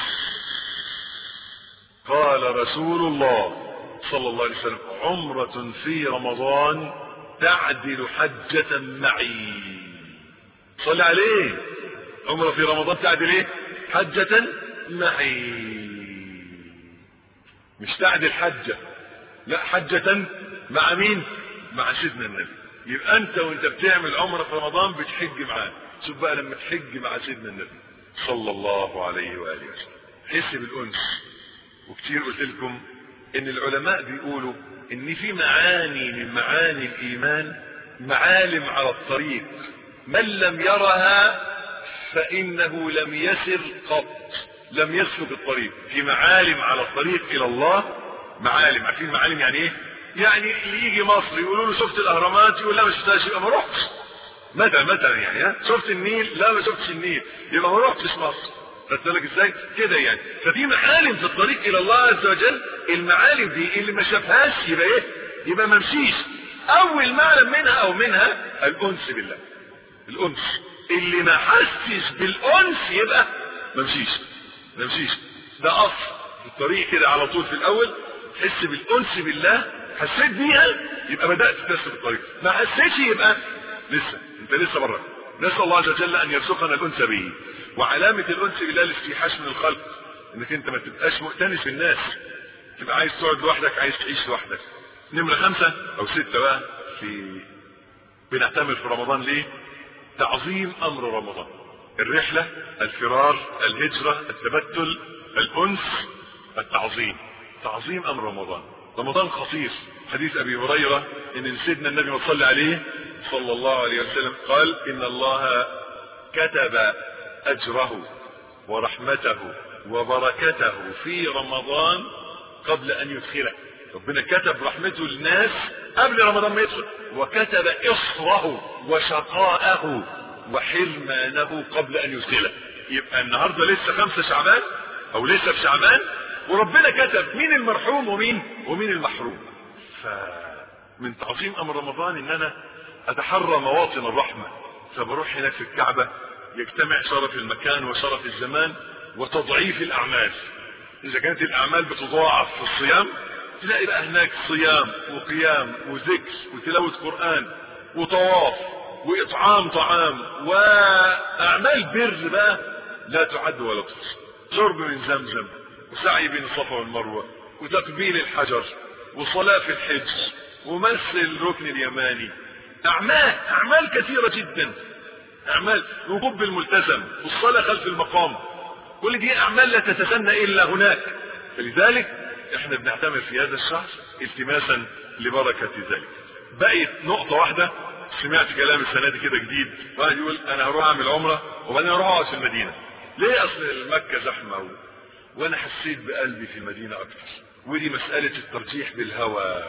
قال رسول الله صلى الله عليه وسلم: عمره في رمضان تعدل حجه معي. صلى عليه. عمره في رمضان تعدل ايه؟ حجه معي. مش تعدل حجه، لا، حجه مع مين؟ مع سيدنا النبي. يبقى انت وانت بتعمل عمره في رمضان بتحج معاه. شوف بقى لما تحج مع سيدنا النبي صلى الله عليه واله وسلم، حس بالانس. وكتير قلت لكم ان العلماء بيقولوا ان في معاني من معاني الايمان، معالم على الطريق، من لم يرها فانه لم يسر قط، لم يسلك الطريق. في معالم على الطريق الى الله، معالم. عارفين معالم يعني ايه؟ يعني اللي يجي مصر يقولوا له شفت الاهرامات، يقول لا ما شفتهاش، يبقى ما رحتش. مثلا مثلا يعني ها شفت النيل، لا ما شفتش النيل، يبقى ما رحتش مصر. خدت بالك ازاي؟ كده يعني. ففي معالم في الطريق الى الله عز وجل، المعالم دي اللي ما شافهاش يبقى ايه؟ يبقى ما مشيش. اول معلم منها او منها الانس بالله. الانس اللي ما حسش بالانس يبقى ما مشيش ما مشيش. ده اصل في الطريق كده على طول. في الاول تحس بالانس بالله، حسيت بيها يبقى بدات تسلك الطريق، ما حسيتش يبقى لسه انت لسه بره. نسال الله عز وجل ان يرزقنا الانس به. وعلامه الانس بالله الاستيحاش من الخلق، انك انت ما تبقاش مؤتنس بالناس، تبقى عايز تقعد لوحدك، عايز تعيش لوحدك. نمره خمسه او سته بقى في بنعتمر في رمضان ليه؟ تعظيم امر رمضان. الرحله، الفرار، الهجره، التبتل، الانس، التعظيم. تعظيم امر رمضان. رمضان خطير. حديث ابي هريره ان سيدنا النبي صلى عليه صلى الله عليه وسلم قال: ان الله كتب اجره ورحمته وبركته في رمضان قبل ان يدخله. ربنا كتب رحمته للناس قبل رمضان ما يدخل، وكتب اصره وشقاءه وحرمانه قبل ان يدخله. يبقى النهارده لسه خمسة شعبان او لسه في شعبان، وربنا كتب مين المرحوم ومين ومين المحروم. فمن تعظيم امر رمضان ان انا اتحرى مواطن الرحمه. فبروح هناك في الكعبه يجتمع شرف المكان وشرف الزمان وتضعيف الاعمال. اذا كانت الاعمال بتضاعف في الصيام، تلاقي بقى هناك صيام وقيام وذكر وتلاوه قران وطواف واطعام طعام واعمال بر بقى لا تعد ولا تحصى، شرب من زمزم وسعي بين الصفا والمروه وتقبيل الحجر وصلاه في الحج ومس الركن اليماني، اعمال اعمال كثيره جدا، اعمال وقوف بالملتزم والصلاه خلف المقام، كل دي اعمال لا تتسنى الا هناك. فلذلك احنا بنعتمر في هذا الشهر التماسا لبركه ذلك. بقيت نقطه واحده، سمعت كلام السنه دي كده جديد، واحد يقول انا هروح اعمل عمره وبعدين اروح اقعد في المدينه. ليه؟ اصل مكه زحمه و... وانا حسيت بقلبي في المدينه اكتر. ودي مساله الترجيح بالهوى،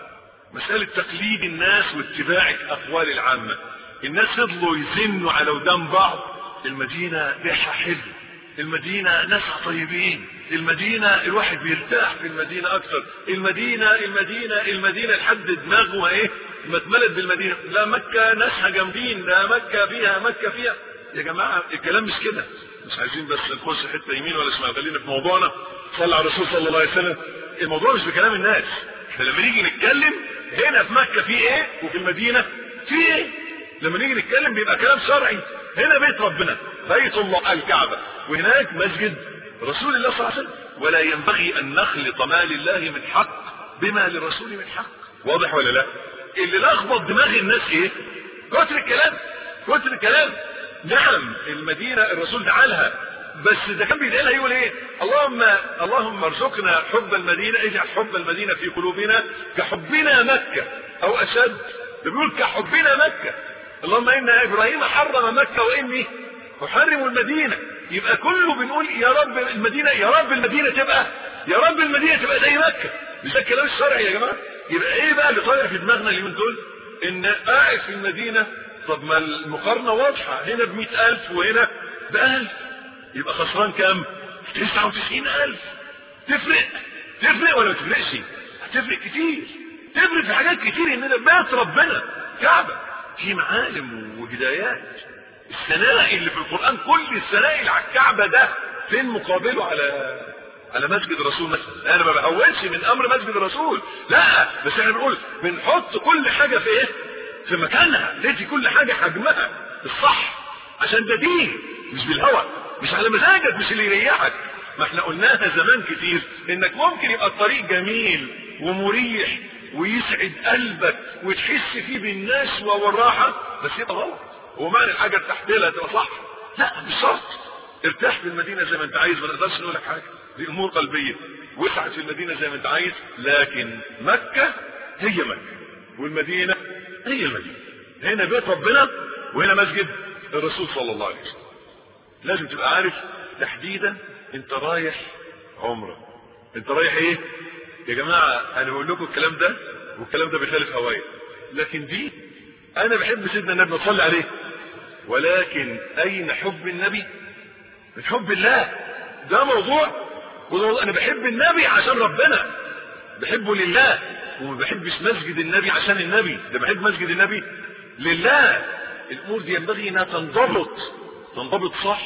مساله تقليد الناس واتباع اقوال العامه. الناس فضلوا يزنوا على ودان بعض، المدينه ريحها حلو، المدينه ناسها طيبين، المدينه الواحد بيرتاح في المدينه اكتر، المدينه المدينه المدينه لحد دماغه ايه ما اتملت بالمدينه. لا مكه ناسها جامدين، لا مكه فيها مكه فيها. يا جماعه الكلام مش كده، مش عايزين بس نخش حته يمين ولا شمال، خلينا في موضوعنا. صلى على الرسول صلى الله عليه وسلم. الموضوع مش بكلام الناس، احنا لما نيجي نتكلم هنا في مكه في ايه وفي المدينه في ايه. لما نيجي نتكلم بيبقى كلام شرعي. هنا بيت ربنا بيت الله الكعبه، وهناك مسجد رسول الله صلى الله عليه وسلم، ولا ينبغي ان نخلط ما لله من حق بما للرسول من حق. واضح ولا لا؟ اللي لخبط دماغ الناس ايه؟ كتر الكلام، كتر الكلام. نعم المدينه الرسول دعالها، بس ده كان بيدعي لها يقول ايه؟ اللهم اللهم ارزقنا حب المدينه، اجعل حب المدينه في قلوبنا كحبنا مكه او اشد. ده بيقول كحبنا مكه. اللهم ان ابراهيم حرم مكه واني احرم المدينه. يبقى كله بنقول يا رب المدينه، يا رب المدينه تبقى، يا رب المدينه تبقى زي مكه. مش ده الكلام الشرعي يا جماعه؟ يبقى ايه بقى اللي طالع في دماغنا اليومين دول؟ ان قاعد في المدينه. طب ما المقارنه واضحه، هنا بمئة ألف وهنا بألف، يبقى خسران كام؟ تسعة وتسعين ألف. تفرق تفرق ولا ما تفرقش؟ هتفرق كتير، تفرق في حاجات كتير. اننا بيت ربنا كعبه في معالم وهدايات. الثناء اللي في القرآن، كل الثناء اللي على الكعبة ده فين مقابله على على مسجد الرسول مثلا؟ انا ما بحولش من امر مسجد الرسول، لا، بس احنا بنقول بنحط كل حاجة في ايه؟ في مكانها، تدي كل حاجة حجمها الصح، عشان ده دين مش بالهوى، مش على مزاجك، مش اللي يريحك. ما احنا قلناها زمان كتير، انك ممكن يبقى الطريق جميل ومريح ويسعد قلبك وتحس فيه بالنشوة والراحة، بس يبقى غلط. هو معنى الحاجة تحتلها تبقى صح؟ لا مش شرط. ارتاح في المدينة زي ما انت عايز، ما نقدرش نقول لك حاجة، دي امور قلبية. واسعد في المدينة زي ما انت عايز، لكن مكة هي مكة والمدينة هي المدينة. هنا بيت ربنا وهنا مسجد الرسول صلى الله عليه وسلم. لازم تبقى عارف تحديدا انت رايح عمرة، انت رايح ايه يا جماعة. انا بقول لكم الكلام ده والكلام ده بيخالف هوايا، لكن دي انا بحب سيدنا النبي نصلي عليه، ولكن اين حب النبي من حب الله؟ ده موضوع. انا بحب النبي عشان ربنا، بحبه لله، وما بحبش مسجد النبي عشان النبي، ده بحب مسجد النبي لله. الامور دي ينبغي انها تنضبط تنضبط صح،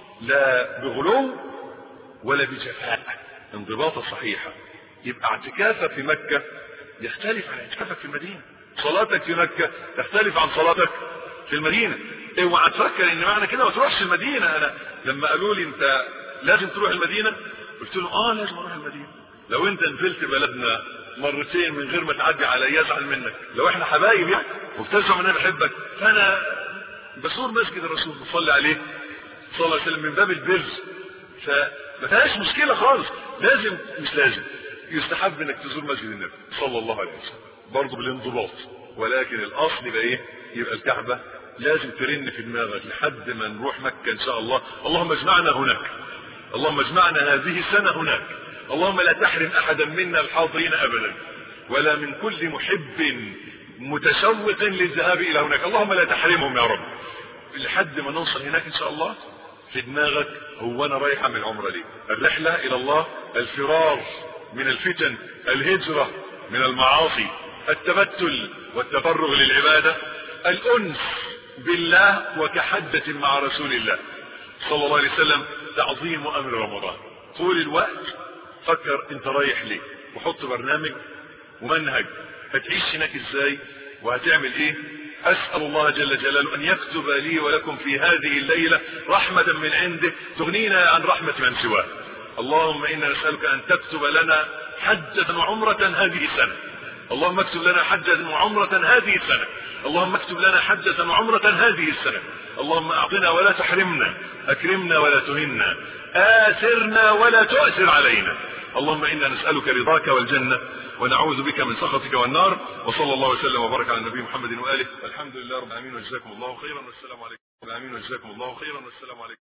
لا بغلو ولا بجفاء، انضباطة صحيحة. يبقى اعتكافك في مكة يختلف عن اعتكافك في المدينة، صلاتك في مكة تختلف عن صلاتك في المدينة. اوعى تفكر ان معنى كده ما تروحش المدينة. انا لما قالوا لي انت لازم تروح المدينة، قلت له اه لازم اروح المدينة. لو انت نزلت بلدنا مرتين من غير ما تعدي علي يزعل منك. لو احنا حبايب يعني وبتزعم ان انا بحبك، فانا بزور مسجد الرسول بصلي عليه صلى الله عليه وسلم من باب البر، فما فيهاش مشكلة خالص. لازم مش لازم يستحب انك تزور مسجد النبي صلى الله عليه وسلم برضه بالانضباط، ولكن الاصل يبقى ايه؟ يبقى الكعبة لازم ترن في دماغك لحد ما نروح مكة ان شاء الله. اللهم اجمعنا هناك، اللهم اجمعنا هذه السنة هناك، اللهم لا تحرم احدا منا الحاضرين ابدا، ولا من كل محب متشوق للذهاب الى هناك، اللهم لا تحرمهم يا رب. لحد ما نوصل هناك ان شاء الله في دماغك هو انا رايح اعمل عمره ليه؟ الرحله الى الله، الفرار من الفتن، الهجره من المعاصي، التبتل والتفرغ للعباده، الانس بالله وكحدة مع رسول الله صلى الله عليه وسلم، تعظيم امر رمضان. طول الوقت فكر انت رايح ليه، وحط برنامج ومنهج هتعيش هناك ازاي وهتعمل ايه أسأل الله جل جلاله أن يكتب لي ولكم في هذه الليلة رحمة من عنده تغنينا عن رحمة من سواه. اللهم إنا نسألك أن تكتب لنا حجة وعمرة هذه السنة. اللهم اكتب لنا حجة وعمرة هذه السنة. اللهم اكتب لنا حجة وعمرة هذه السنة. اللهم أعطنا ولا تحرمنا، أكرمنا ولا تهنا، آثرنا ولا تؤثر علينا. اللهم إنا نسألك رضاك والجنة ونعوذ بك من سخطك والنار. وصلى الله وسلم وبارك على النبي محمد وآله. الحمد لله رب العالمين وجزاكم الله خيرا والسلام عليكم. العالمين وجزاكم الله خيرا والسلام عليكم.